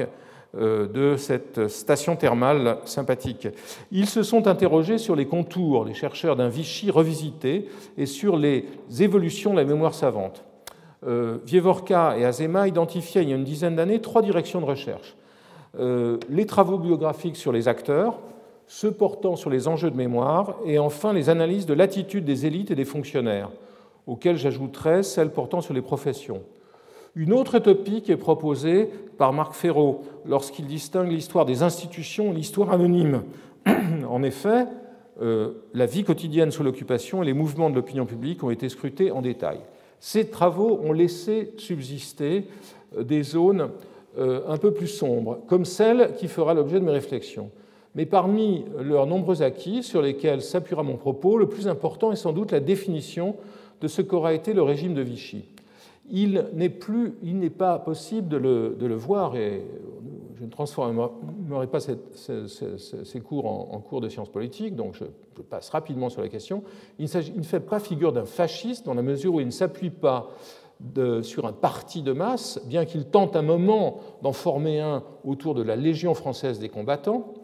de cette station thermale sympathique. Ils se sont interrogés sur les contours, les chercheurs d'un Vichy revisité, et sur les évolutions de la mémoire savante. Euh, Vievorka et Azéma identifiaient il y a une dizaine d'années trois directions de recherche. Euh, les travaux biographiques sur les acteurs, ceux portant sur les enjeux de mémoire, et enfin les analyses de l'attitude des élites et des fonctionnaires, auxquelles j'ajouterais celles portant sur les professions. Une autre topique est proposée par Marc Ferraud lorsqu'il distingue l'histoire des institutions et l'histoire anonyme. En effet, euh, la vie quotidienne sous l'occupation et les mouvements de l'opinion publique ont été scrutés en détail. Ces travaux ont laissé subsister des zones euh, un peu plus sombres, comme celle qui fera l'objet de mes réflexions. Mais parmi leurs nombreux acquis sur lesquels s'appuiera mon propos, le plus important est sans doute la définition de ce qu'aura été le régime de Vichy. Il n'est plus, il n'est pas possible de le, de le voir, et je ne transformerai pas cette, ces, ces, ces cours en, en cours de sciences politiques, donc je, je passe rapidement sur la question. Il, il ne fait pas figure d'un fasciste dans la mesure où il ne s'appuie pas de, sur un parti de masse, bien qu'il tente un moment d'en former un autour de la Légion française des combattants.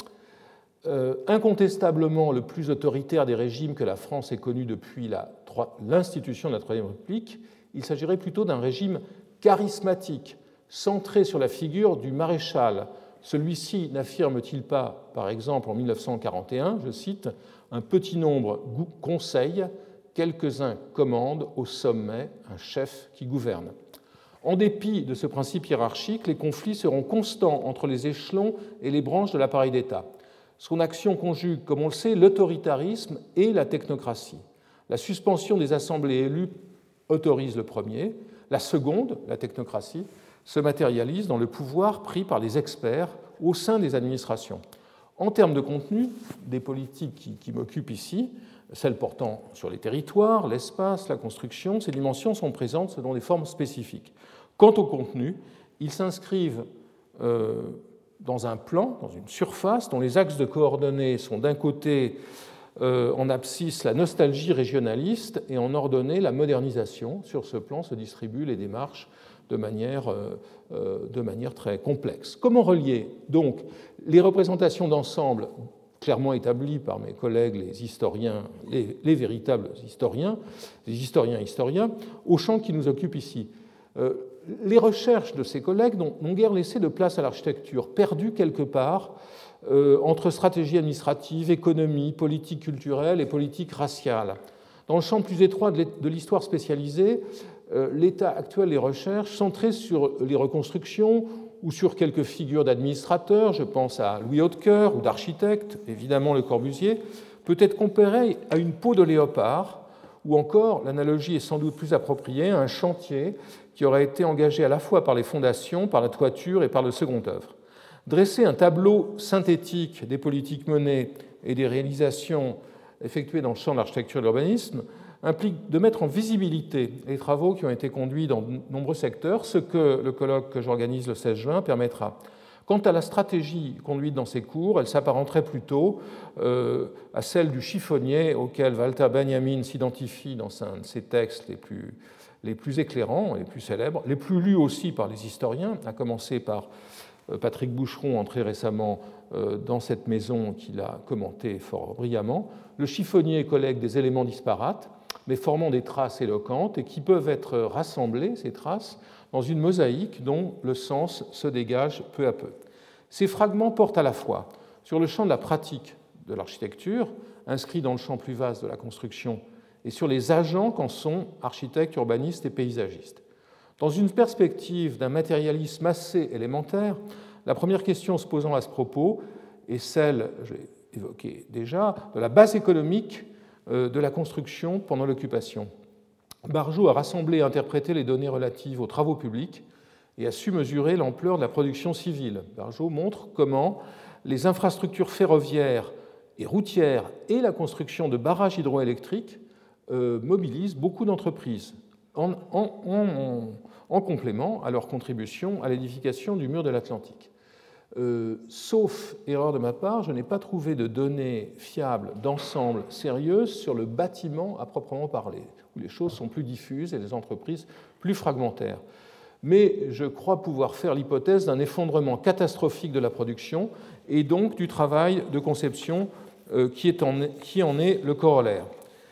Euh, incontestablement le plus autoritaire des régimes que la France ait connu depuis la, l'institution de la Troisième République, il s'agirait plutôt d'un régime charismatique, centré sur la figure du maréchal. Celui-ci n'affirme-t-il pas, par exemple, en mille neuf cent quarante et un, je cite, « Un petit nombre conseille, quelques-uns commandent, au sommet, un chef qui gouverne ». En dépit de ce principe hiérarchique, les conflits seront constants entre les échelons et les branches de l'appareil d'État. Son action conjugue, comme on le sait, l'autoritarisme et la technocratie. La suspension des assemblées élues autorise le premier, la seconde, la technocratie, se matérialise dans le pouvoir pris par les experts au sein des administrations. En termes de contenu, des politiques qui, qui m'occupent ici, celles portant sur les territoires, l'espace, la construction, ces dimensions sont présentes selon des formes spécifiques. Quant au contenu, ils s'inscrivent euh, dans un plan, dans une surface, dont les axes de coordonnées sont d'un côté euh, en abscisse la nostalgie régionaliste et en ordonnée la modernisation. Sur ce plan se distribuent les démarches de manière, euh, de manière très complexe. Comment relier donc les représentations d'ensemble clairement établies par mes collègues les historiens, les, les véritables historiens, les historiens historiens, au champ qui nous occupe ici? euh, Les recherches de ces collègues n'ont guère laissé de place à l'architecture, perdue quelque part euh, entre stratégie administrative, économie, politique culturelle et politique raciale. Dans le champ plus étroit de l'histoire spécialisée, euh, l'état actuel des recherches, centré sur les reconstructions ou sur quelques figures d'administrateurs, je pense à Louis Hautecoeur ou d'architectes, évidemment Le Corbusier, peut être comparé à une peau de léopard, ou encore, l'analogie est sans doute plus appropriée, à un chantier qui aurait été engagé à la fois par les fondations, par la toiture et par le second œuvre. Dresser un tableau synthétique des politiques menées et des réalisations effectuées dans le champ de l'architecture et de l'urbanisme implique de mettre en visibilité les travaux qui ont été conduits dans de nombreux secteurs, ce que le colloque que j'organise le seize juin permettra. Quant à la stratégie conduite dans ces cours, elle s'apparenterait plutôt euh, à celle du chiffonnier auquel Walter Benjamin s'identifie dans un de ses textes les plus, les plus éclairants, les plus célèbres, les plus lus aussi par les historiens, à commencer par euh, Patrick Boucheron, entré récemment euh, dans cette maison qu'il a commenté fort brillamment. Le chiffonnier collecte des éléments disparates, mais formant des traces éloquentes et qui peuvent être rassemblées, ces traces, dans une mosaïque dont le sens se dégage peu à peu. Ces fragments portent à la fois sur le champ de la pratique de l'architecture, inscrit dans le champ plus vaste de la construction, et sur les agents qu'en sont architectes, urbanistes et paysagistes. Dans une perspective d'un matérialisme assez élémentaire, la première question se posant à ce propos est celle, je l'ai évoqué déjà, de la base économique de la construction pendant l'occupation. Barjot a rassemblé et interprété les données relatives aux travaux publics et a su mesurer l'ampleur de la production civile. Barjot montre comment les infrastructures ferroviaires et routières et la construction de barrages hydroélectriques euh, mobilisent beaucoup d'entreprises en, en, en, en complément à leur contribution à l'édification du mur de l'Atlantique. Euh, sauf erreur de ma part, je n'ai pas trouvé de données fiables d'ensemble sérieuses sur le bâtiment à proprement parler, où les choses sont plus diffuses et les entreprises plus fragmentaires. Mais je crois pouvoir faire l'hypothèse d'un effondrement catastrophique de la production et donc du travail de conception euh, qui, est en, qui en est le corollaire.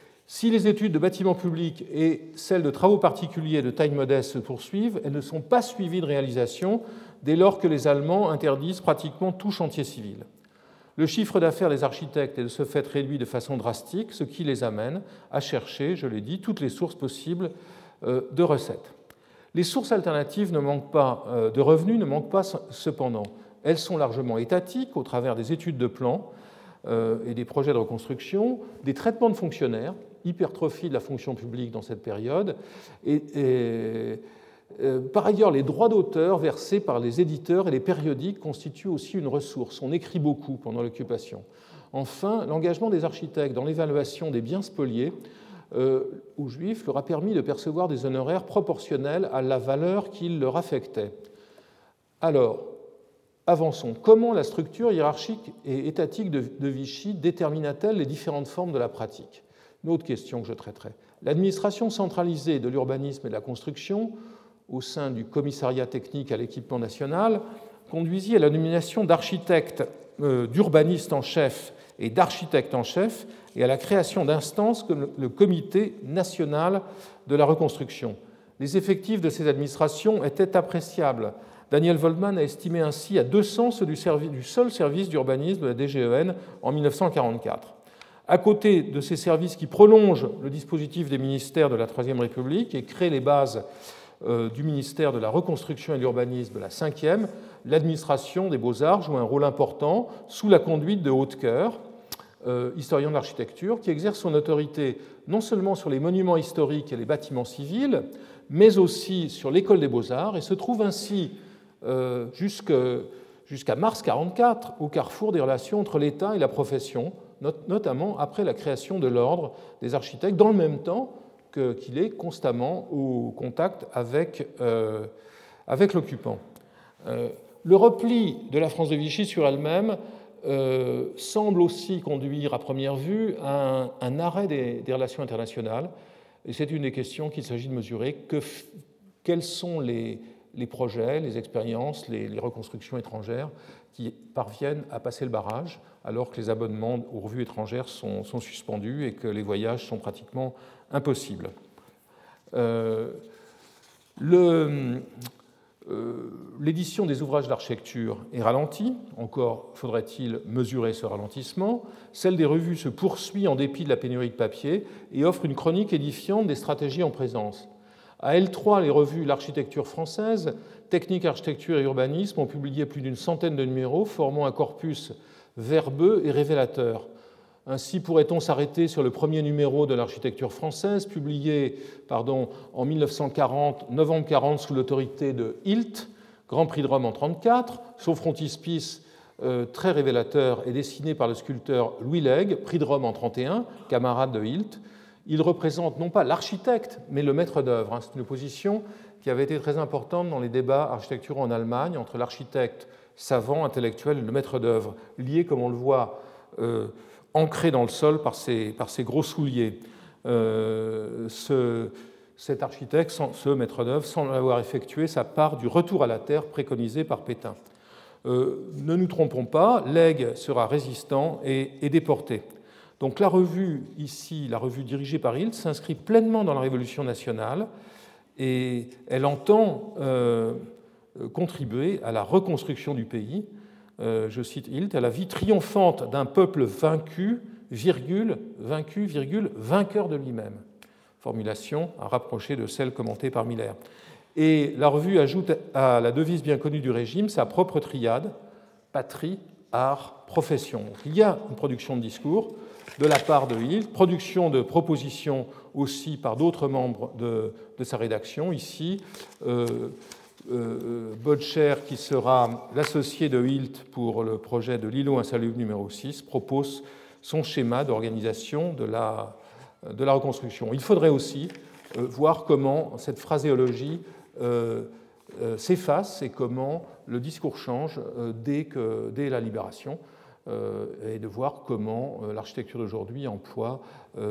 Si les études de bâtiments publics et celles de travaux particuliers de taille modeste se poursuivent, elles ne sont pas suivies de réalisation dès lors que les Allemands interdisent pratiquement tout chantier civil. Le chiffre d'affaires des architectes est de ce fait réduit de façon drastique, ce qui les amène à chercher, je l'ai dit, toutes les sources possibles de recettes. Les sources alternatives ne manquent pas, de revenus ne manquent pas cependant. Elles sont largement étatiques au travers des études de plans et des projets de reconstruction, des traitements de fonctionnaires, hypertrophie de la fonction publique dans cette période, et, et par ailleurs, les droits d'auteur versés par les éditeurs et les périodiques constituent aussi une ressource. On écrit beaucoup pendant l'occupation. Enfin, l'engagement des architectes dans l'évaluation des biens spoliés euh, aux Juifs leur a permis de percevoir des honoraires proportionnels à la valeur qu'ils leur affectaient. Alors, avançons. Comment la structure hiérarchique et étatique de, de Vichy détermina-t-elle les différentes formes de la pratique? Une autre question que je traiterai. L'administration centralisée de l'urbanisme et de la construction, au sein du commissariat technique à l'équipement national, conduisit à la nomination d'architectes, euh, d'urbanistes en chef et d'architectes en chef, et à la création d'instances comme le Comité national de la reconstruction. Les effectifs de ces administrations étaient appréciables. Daniel Voldman a estimé ainsi à deux cents ceux du, service, du seul service d'urbanisme de la D G E N en mille neuf cent quarante-quatre. À côté de ces services qui prolongent le dispositif des ministères de la Troisième République et créent les bases euh, du ministère de la Reconstruction et de l'Urbanisme de la Cinquième, l'administration des Beaux-Arts joue un rôle important sous la conduite de Hautecoeur, euh, historien de l'architecture, qui exerce son autorité non seulement sur les monuments historiques et les bâtiments civils, mais aussi sur l'école des Beaux-Arts, et se trouve ainsi euh, jusqu'à mars quarante-quatre au carrefour des relations entre l'État et la profession, notamment après la création de l'ordre des architectes, dans le même temps que, qu'il est constamment au contact avec, euh, avec l'occupant. Euh, le repli de la France de Vichy sur elle-même euh, semble aussi conduire à première vue à un, un arrêt des, des relations internationales, et c'est une des questions qu'il s'agit de mesurer. Que, quels sont les, les projets, les expériences, les, les reconstructions étrangères qui parviennent à passer le barrage, alors que les abonnements aux revues étrangères sont, sont suspendus et que les voyages sont pratiquement impossibles. Euh, le, euh, l'édition des ouvrages d'architecture est ralentie, encore faudrait-il mesurer ce ralentissement. Celle des revues se poursuit en dépit de la pénurie de papier et offre une chronique édifiante des stratégies en présence. À L trois, les revues L'Architecture française, Technique, Architecture et Urbanisme ont publié plus d'une centaine de numéros formant un corpus verbeux et révélateur. Ainsi pourrait-on s'arrêter sur le premier numéro de l'Architecture française, publié pardon, en mille neuf cent quarante, novembre quarante, sous l'autorité de Hilt, Grand Prix de Rome en mille neuf cent trente-quatre. Son frontispice euh, très révélateur est dessiné par le sculpteur Louis Legge, Prix de Rome en mille neuf cent trente et un, camarade de Hilt. Il représente non pas l'architecte, mais le maître d'œuvre. C'est une position qui avait été très importante dans les débats architecturaux en Allemagne entre l'architecte savant, intellectuel et le maître d'œuvre, lié, comme on le voit, euh, ancré dans le sol par ses, par ses gros souliers. Euh, ce, cet architecte, ce maître d'œuvre, sans avoir effectué sa part du retour à la terre préconisé par Pétain. Euh, ne nous trompons pas, Legge sera résistant et, et déporté. Donc la revue, ici, la revue dirigée par Hilt, s'inscrit pleinement dans la Révolution nationale et elle entend euh, contribuer à la reconstruction du pays. Euh, je cite Hilt, à la vie triomphante d'un peuple vaincu, virgule, vaincu, virgule, vainqueur de lui-même. Formulation à rapprocher de celle commentée par Miller. Et la revue ajoute à la devise bien connue du régime sa propre triade, patrie, art, profession. Donc, il y a une production de discours de la part de Hilt, production de propositions aussi par d'autres membres de, de sa rédaction. Ici, euh, euh, Bodscher, qui sera l'associé de Hilt pour le projet de l'îlot insalubre numéro six, propose son schéma d'organisation de la, de la reconstruction. Il faudrait aussi euh, voir comment cette phraséologie euh, euh, s'efface et comment le discours change euh, dès, que, dès la libération, et de voir comment l'architecture d'aujourd'hui emploie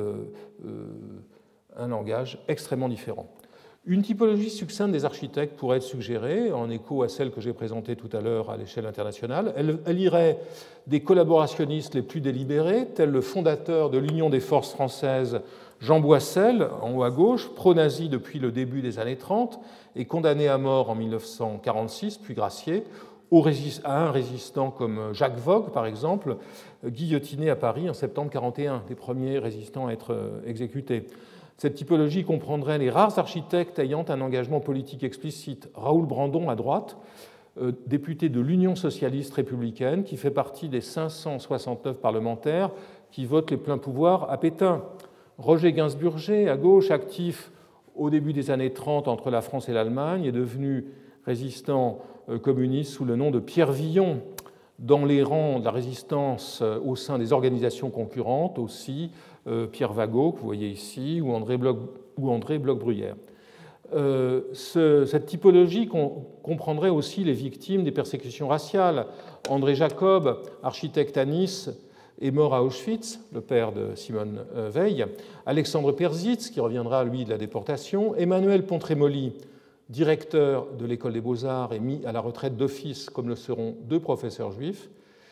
un langage extrêmement différent. Une typologie succincte des architectes pourrait être suggérée, en écho à celle que j'ai présentée tout à l'heure à l'échelle internationale. Elle, elle irait des collaborationnistes les plus délibérés, tel le fondateur de l'Union des forces françaises, Jean Boissel, en haut à gauche, pro-nazi depuis le début des années trente, et condamné à mort en mille neuf cent quarante-six, puis gracié, à un résistant comme Jacques Vogue, par exemple, guillotiné à Paris en septembre mille neuf cent quarante et un, des premiers résistants à être exécutés. Cette typologie comprendrait les rares architectes ayant un engagement politique explicite. Raoul Brandon, à droite, député de l'Union socialiste républicaine, qui fait partie des cinq cent soixante-neuf parlementaires qui votent les pleins pouvoirs à Pétain. Roger Gainsburger, à gauche, actif au début des années trente entre la France et l'Allemagne, est devenu résistant communiste sous le nom de Pierre Villon, dans les rangs de la résistance au sein des organisations concurrentes, aussi Pierre Vagot, que vous voyez ici, ou André Bloch, ou André Bloch-Bruyère. Euh, ce, cette typologie com- comprendrait aussi les victimes des persécutions raciales. André Jacob, architecte à Nice, est mort à Auschwitz, le père de Simone Veil. Alexandre Persitz, qui reviendra, lui, de la déportation. Emmanuel Pontremoli, directeur de l'École des Beaux-Arts, est mis à la retraite d'office, comme le seront deux professeurs juifs,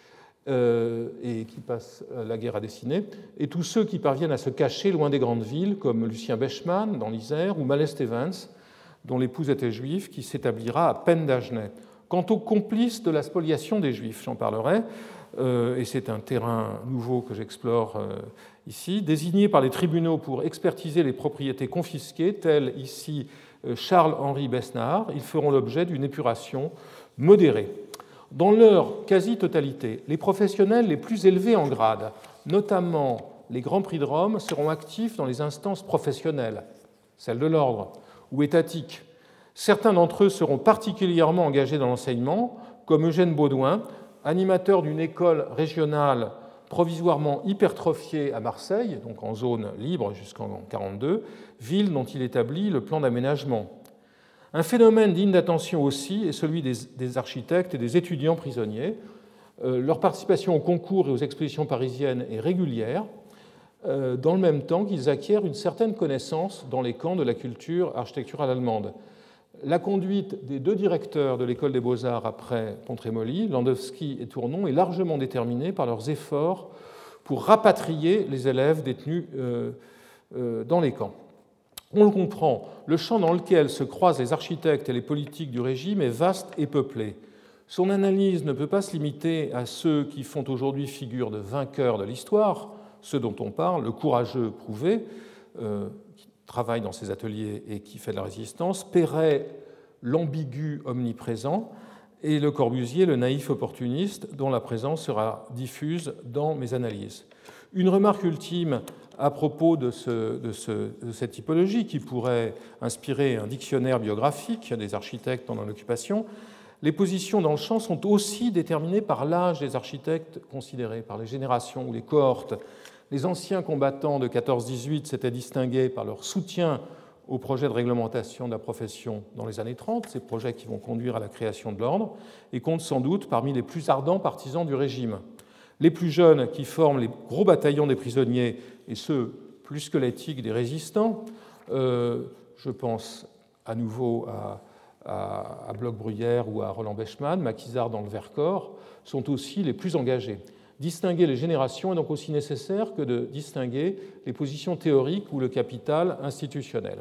euh, et qui passent la guerre à dessiner. Et tous ceux qui parviennent à se cacher loin des grandes villes, comme Lucien Beichmann, dans l'Isère, ou Malès Stevens, dont l'épouse était juive, qui s'établira à Penn-d'Agenais. Quant aux complices de la spoliation des Juifs, j'en parlerai, euh, et c'est un terrain nouveau que j'explore euh, ici, désignés par les tribunaux pour expertiser les propriétés confisquées, tels ici euh, Charles-Henri Besnard, ils feront l'objet d'une épuration modérée. Dans leur quasi-totalité, les professionnels les plus élevés en grade, notamment les grands prix de Rome, seront actifs dans les instances professionnelles, celles de l'ordre ou étatiques. Certains d'entre eux seront particulièrement engagés dans l'enseignement, comme Eugène Baudouin, animateur d'une école régionale provisoirement hypertrophiée à Marseille, donc en zone libre jusqu'en mille neuf cent quarante-deux, ville dont il établit le plan d'aménagement. Un phénomène digne d'attention aussi est celui des, des architectes et des étudiants prisonniers. Euh, leur participation aux concours et aux expositions parisiennes est régulière, euh, dans le même temps qu'ils acquièrent une certaine connaissance dans les camps de la culture architecturale allemande. La conduite des deux directeurs de l'École des Beaux-Arts après Pontremoli, Landowski et Tournon, est largement déterminée par leurs efforts pour rapatrier les élèves détenus euh, euh, dans les camps. On le comprend, le champ dans lequel se croisent les architectes et les politiques du régime est vaste et peuplé. Son analyse ne peut pas se limiter à ceux qui font aujourd'hui figure de vainqueurs de l'histoire, ceux dont on parle, le courageux Prouvé, euh, qui travaille dans ses ateliers et qui fait de la résistance, Perret, l'ambigu omniprésent, et Le Corbusier, le naïf opportuniste, dont la présence sera diffuse dans mes analyses. Une remarque ultime à propos de, ce, de, ce, de cette typologie qui pourrait inspirer un dictionnaire biographique des architectes pendant l'occupation. Les positions dans le champ sont aussi déterminées par l'âge des architectes considérés, par les générations ou les cohortes. Les anciens combattants de quatorze dix-huit s'étaient distingués par leur soutien aux projets de réglementation de la profession dans les années trente, ces projets qui vont conduire à la création de l'ordre, et comptent sans doute parmi les plus ardents partisans du régime. Les plus jeunes, qui forment les gros bataillons des prisonniers, et ceux plus squelettiques des résistants, euh, je pense à nouveau à, à, à Bloch-Bruyère ou à Roland Beichmann, Maquisard dans le Vercors, sont aussi les plus engagés. Distinguer les générations est donc aussi nécessaire que de distinguer les positions théoriques ou le capital institutionnel.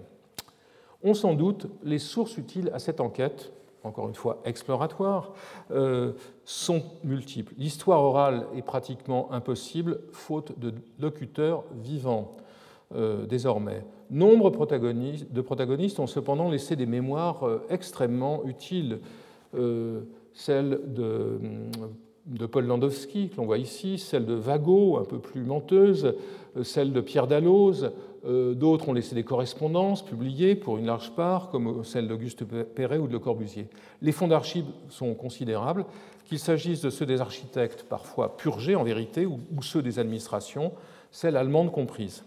On s'en doute, les sources utiles à cette enquête, encore une fois exploratoire, euh, sont multiples. L'histoire orale est pratiquement impossible, faute de locuteurs vivants, euh, désormais. Nombre de protagonistes ont cependant laissé des mémoires euh, extrêmement utiles. Euh, celle de, de Paul Landowski, que l'on voit ici, celle de Vago, un peu plus menteuse, celle de Pierre Dalloz. D'autres ont laissé des correspondances publiées pour une large part, comme celle d'Auguste Perret ou de Le Corbusier. Les fonds d'archives sont considérables, qu'il s'agisse de ceux des architectes, parfois purgés en vérité, ou ceux des administrations, celles allemandes comprises.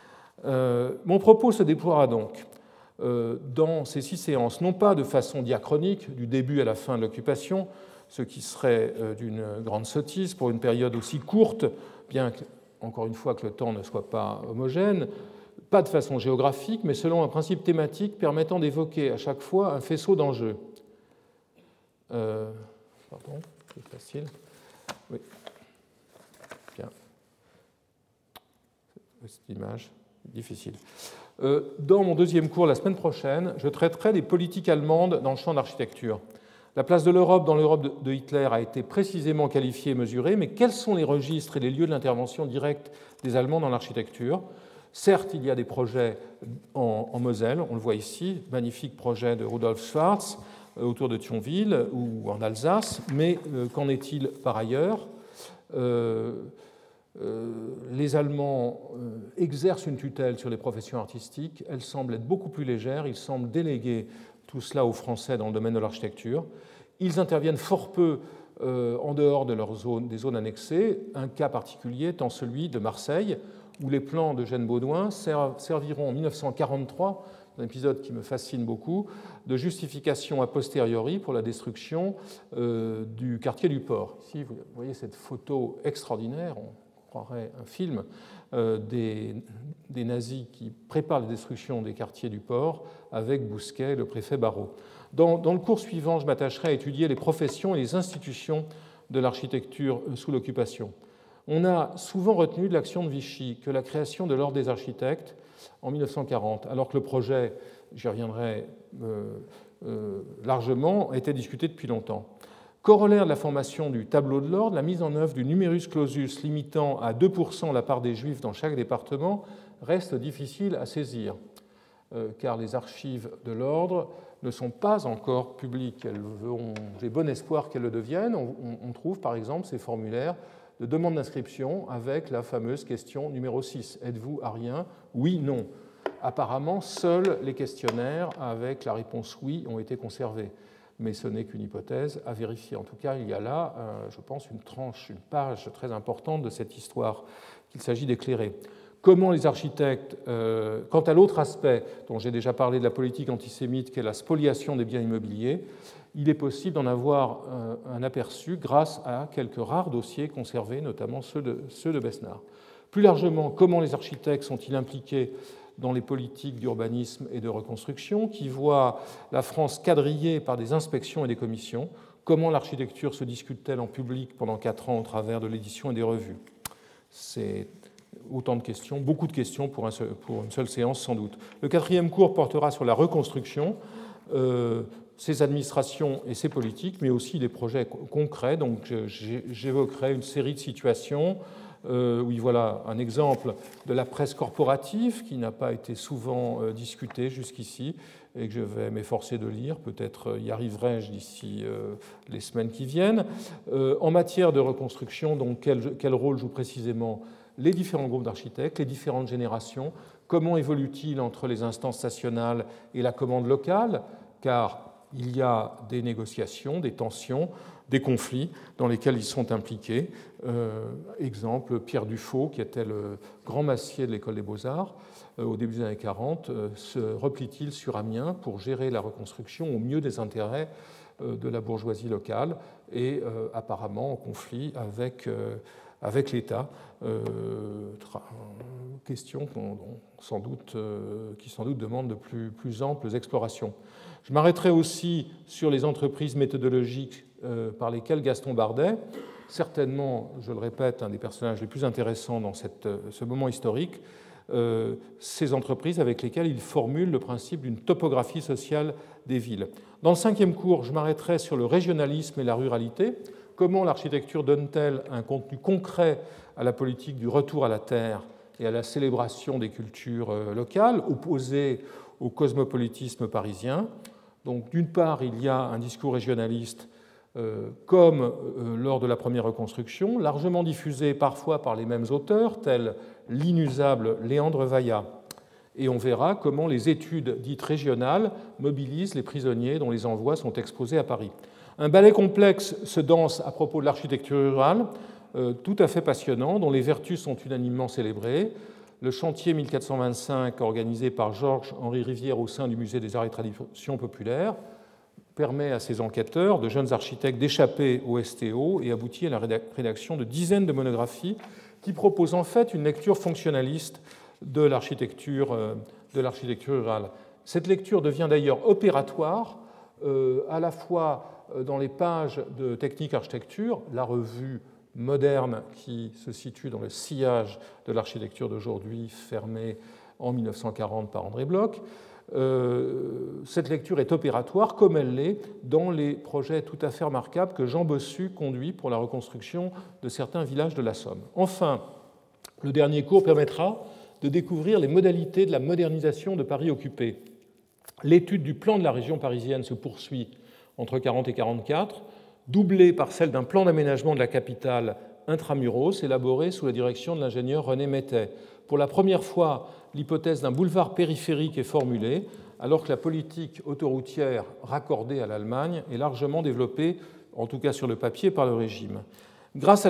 Euh, mon propos se déploiera donc euh, dans ces six séances, non pas de façon diachronique, du début à la fin de l'occupation, ce qui serait euh, d'une grande sottise pour une période aussi courte, bien que, encore une fois, que le temps ne soit pas homogène, pas de façon géographique, mais selon un principe thématique permettant d'évoquer à chaque fois un faisceau d'enjeux. Euh, pardon, c'est facile. Oui. Bien. Cette image, difficile. Euh, dans mon deuxième cours, la semaine prochaine, je traiterai des politiques allemandes dans le champ de l'architecture. La place de l'Europe dans l'Europe de Hitler a été précisément qualifiée et mesurée, mais quels sont les registres et les lieux de l'intervention directe des Allemands dans l'architecture ? Certes, il y a des projets en, en Moselle, on le voit ici, magnifique projet de Rudolf Schwarz euh, autour de Thionville ou en Alsace, mais euh, qu'en est-il par ailleurs ? euh, euh, Les Allemands euh, exercent une tutelle sur les professions artistiques, elle semble être beaucoup plus légère, ils semblent déléguer tout cela aux Français dans le domaine de l'architecture. Ils interviennent fort peu euh, en dehors de leur zone, des zones annexées, un cas particulier étant celui de Marseille, où les plans d'Eugène Baudouin serviront en mille neuf cent quarante-trois un épisode qui me fascine beaucoup, de justification a posteriori pour la destruction euh, du quartier du port. Ici, vous voyez cette photo extraordinaire, on croirait un film, euh, des, des nazis qui préparent la destruction des quartiers du port avec Bousquet, le préfet Barrault. Dans, dans le cours suivant, je m'attacherai à étudier les professions et les institutions de l'architecture sous l'occupation. On a souvent retenu de l'action de Vichy que la création de l'Ordre des architectes en mille neuf cent quarante, alors que le projet, j'y reviendrai euh, euh, largement, a été discuté depuis longtemps. Corollaire de la formation du tableau de l'ordre, la mise en œuvre du numerus clausus limitant à deux pour cent la part des juifs dans chaque département reste difficile à saisir, euh, car les archives de l'ordre ne sont pas encore publiques. J'ai bon espoir qu'elles le deviennent. On, on trouve par exemple ces formulaires de demande d'inscription avec la fameuse question numéro six. Êtes-vous arien? Oui, non. Apparemment, seuls les questionnaires avec la réponse oui ont été conservés. Mais ce n'est qu'une hypothèse à vérifier. En tout cas, il y a là, euh, je pense, une tranche, une page très importante de cette histoire qu'il s'agit d'éclairer. Comment les architectes, euh, quant à l'autre aspect dont j'ai déjà parlé de la politique antisémite, qui est la spoliation des biens immobiliers, il est possible d'en avoir euh, un aperçu grâce à quelques rares dossiers conservés, notamment ceux de, ceux de Besnard. Plus largement, comment les architectes sont-ils impliqués dans les politiques d'urbanisme et de reconstruction qui voient la France quadrillée par des inspections et des commissions? Comment l'architecture se discute-t-elle en public pendant quatre ans au travers de l'édition et des revues? C'est autant de questions, beaucoup de questions pour, un seul, pour une seule séance sans doute. Le quatrième cours portera sur la reconstruction, euh, ses administrations et ses politiques, mais aussi des projets concrets. Donc j'évoquerai une série de situations. Euh, oui, voilà un exemple de la presse corporative qui n'a pas été souvent euh, discutée jusqu'ici et que je vais m'efforcer de lire. Peut-être y arriverai-je d'ici euh, les semaines qui viennent. Euh, en matière de reconstruction, donc, quel, quel rôle jouent précisément les différents groupes d'architectes, les différentes générations? Comment évolue-t-il entre les instances nationales et la commande locale? Car il y a des négociations, des tensions, des conflits dans lesquels ils sont impliqués. Euh, exemple, Pierre Dufaux, qui était le grand massier de l'École des Beaux-Arts euh, au début des années quarante, euh, se replie-t-il sur Amiens pour gérer la reconstruction au mieux des intérêts euh, de la bourgeoisie locale et euh, apparemment en conflit avec, euh, avec l'État. Euh, question qu'on, sans doute, euh, qui sans doute demande de plus, plus amples explorations. Je m'arrêterai aussi sur les entreprises méthodologiques euh, par lesquelles Gaston Bardet, certainement, je le répète, un des personnages les plus intéressants dans cette, ce moment historique, euh, ces entreprises avec lesquelles il formule le principe d'une topographie sociale des villes. Dans le cinquième cours, je m'arrêterai sur le régionalisme et la ruralité. Comment l'architecture donne-t-elle un contenu concret à la politique du retour à la terre et à la célébration des cultures locales, opposées au cosmopolitisme parisien? Donc, d'une part, il y a un discours régionaliste euh, comme euh, lors de la première reconstruction, largement diffusé parfois par les mêmes auteurs, tels l'inusable Léandre Vaillat. Et on verra comment les études dites régionales mobilisent les prisonniers dont les envois sont exposés à Paris. Un ballet complexe se danse à propos de l'architecture rurale, euh, tout à fait passionnant, dont les vertus sont unanimement célébrées. Le chantier mille quatre cent vingt-cinq, organisé par Georges-Henri Rivière au sein du Musée des Arts et Traditions Populaires, permet à ses enquêteurs, de jeunes architectes, d'échapper au S T O et aboutit à la rédaction de dizaines de monographies qui proposent en fait une lecture fonctionnaliste de l'architecture, de l'architecture rurale. Cette lecture devient d'ailleurs opératoire, euh, à la fois dans les pages de Technique Architecture, la revue moderne qui se situe dans le sillage de l'architecture d'aujourd'hui, fermée en mille neuf cent quarante par André Bloch. Euh, cette lecture est opératoire comme elle l'est dans les projets tout à fait remarquables que Jean Bossu conduit pour la reconstruction de certains villages de la Somme. Enfin, le dernier cours permettra de découvrir les modalités de la modernisation de Paris occupé. L'étude du plan de la région parisienne se poursuit entre quarante et quarante-quatre, doublée par celle d'un plan d'aménagement de la capitale intramuros, élaboré sous la direction de l'ingénieur René Mettet. Pour la première fois, l'hypothèse d'un boulevard périphérique est formulée, alors que la politique autoroutière raccordée à l'Allemagne est largement développée, en tout cas sur le papier, par le régime. Grâce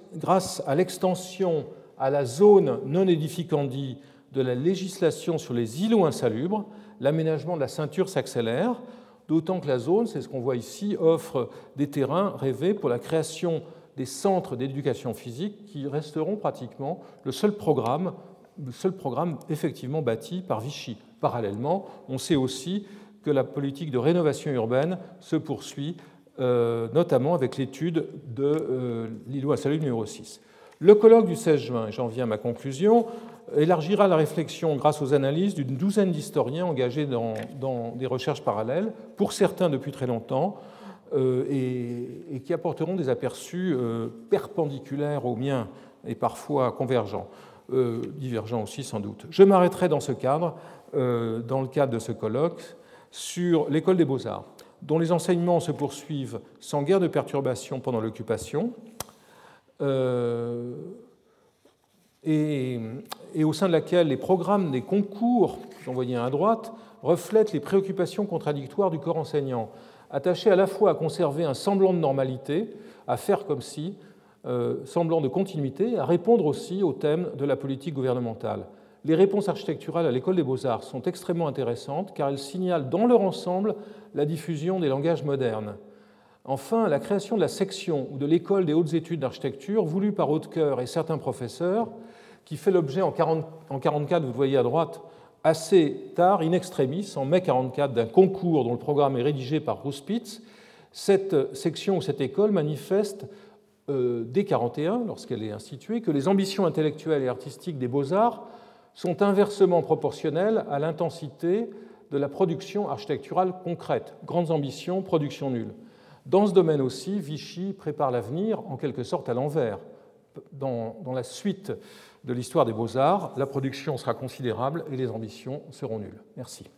à l'extension à la zone non édificandie de la législation sur les îlots insalubres, l'aménagement de la ceinture s'accélère, d'autant que la zone, c'est ce qu'on voit ici, offre des terrains rêvés pour la création des centres d'éducation physique qui resteront pratiquement le seul programme, le seul programme effectivement bâti par Vichy. Parallèlement, on sait aussi que la politique de rénovation urbaine se poursuit, euh, notamment avec l'étude de euh, l'îlot insalubre numéro six. Le colloque du seize juin, et j'en viens à ma conclusion, élargira la réflexion grâce aux analyses d'une douzaine d'historiens engagés dans, dans des recherches parallèles, pour certains depuis très longtemps, euh, et, et qui apporteront des aperçus euh, perpendiculaires aux miens et parfois convergents, euh, divergents aussi sans doute. Je m'arrêterai dans ce cadre, euh, dans le cadre de ce colloque, sur l'école des beaux-arts, dont les enseignements se poursuivent sans guère de perturbation pendant l'occupation, euh, et, et au sein de laquelle les programmes des concours, j'en voyais un à droite, reflètent les préoccupations contradictoires du corps enseignant, attaché à la fois à conserver un semblant de normalité, à faire comme si, euh, semblant de continuité, à répondre aussi aux thèmes de la politique gouvernementale. Les réponses architecturales à l'École des Beaux-Arts sont extrêmement intéressantes car elles signalent dans leur ensemble la diffusion des langages modernes. Enfin, la création de la section ou de l'École des hautes études d'architecture, voulue par Hautecoeur et certains professeurs, qui fait l'objet en mille neuf cent quarante-quatre, vous le voyez à droite, assez tard, in extremis, en mai mille neuf cent quarante-quatre, d'un concours dont le programme est rédigé par Rouspitz, cette section ou cette école manifeste euh, dès mille neuf cent quarante et un, lorsqu'elle est instituée, que les ambitions intellectuelles et artistiques des beaux-arts sont inversement proportionnelles à l'intensité de la production architecturale concrète. Grandes ambitions, production nulle. Dans ce domaine aussi, Vichy prépare l'avenir en quelque sorte à l'envers. Dans, dans la suite de l'histoire des beaux-arts, la production sera considérable et les ambitions seront nulles. Merci.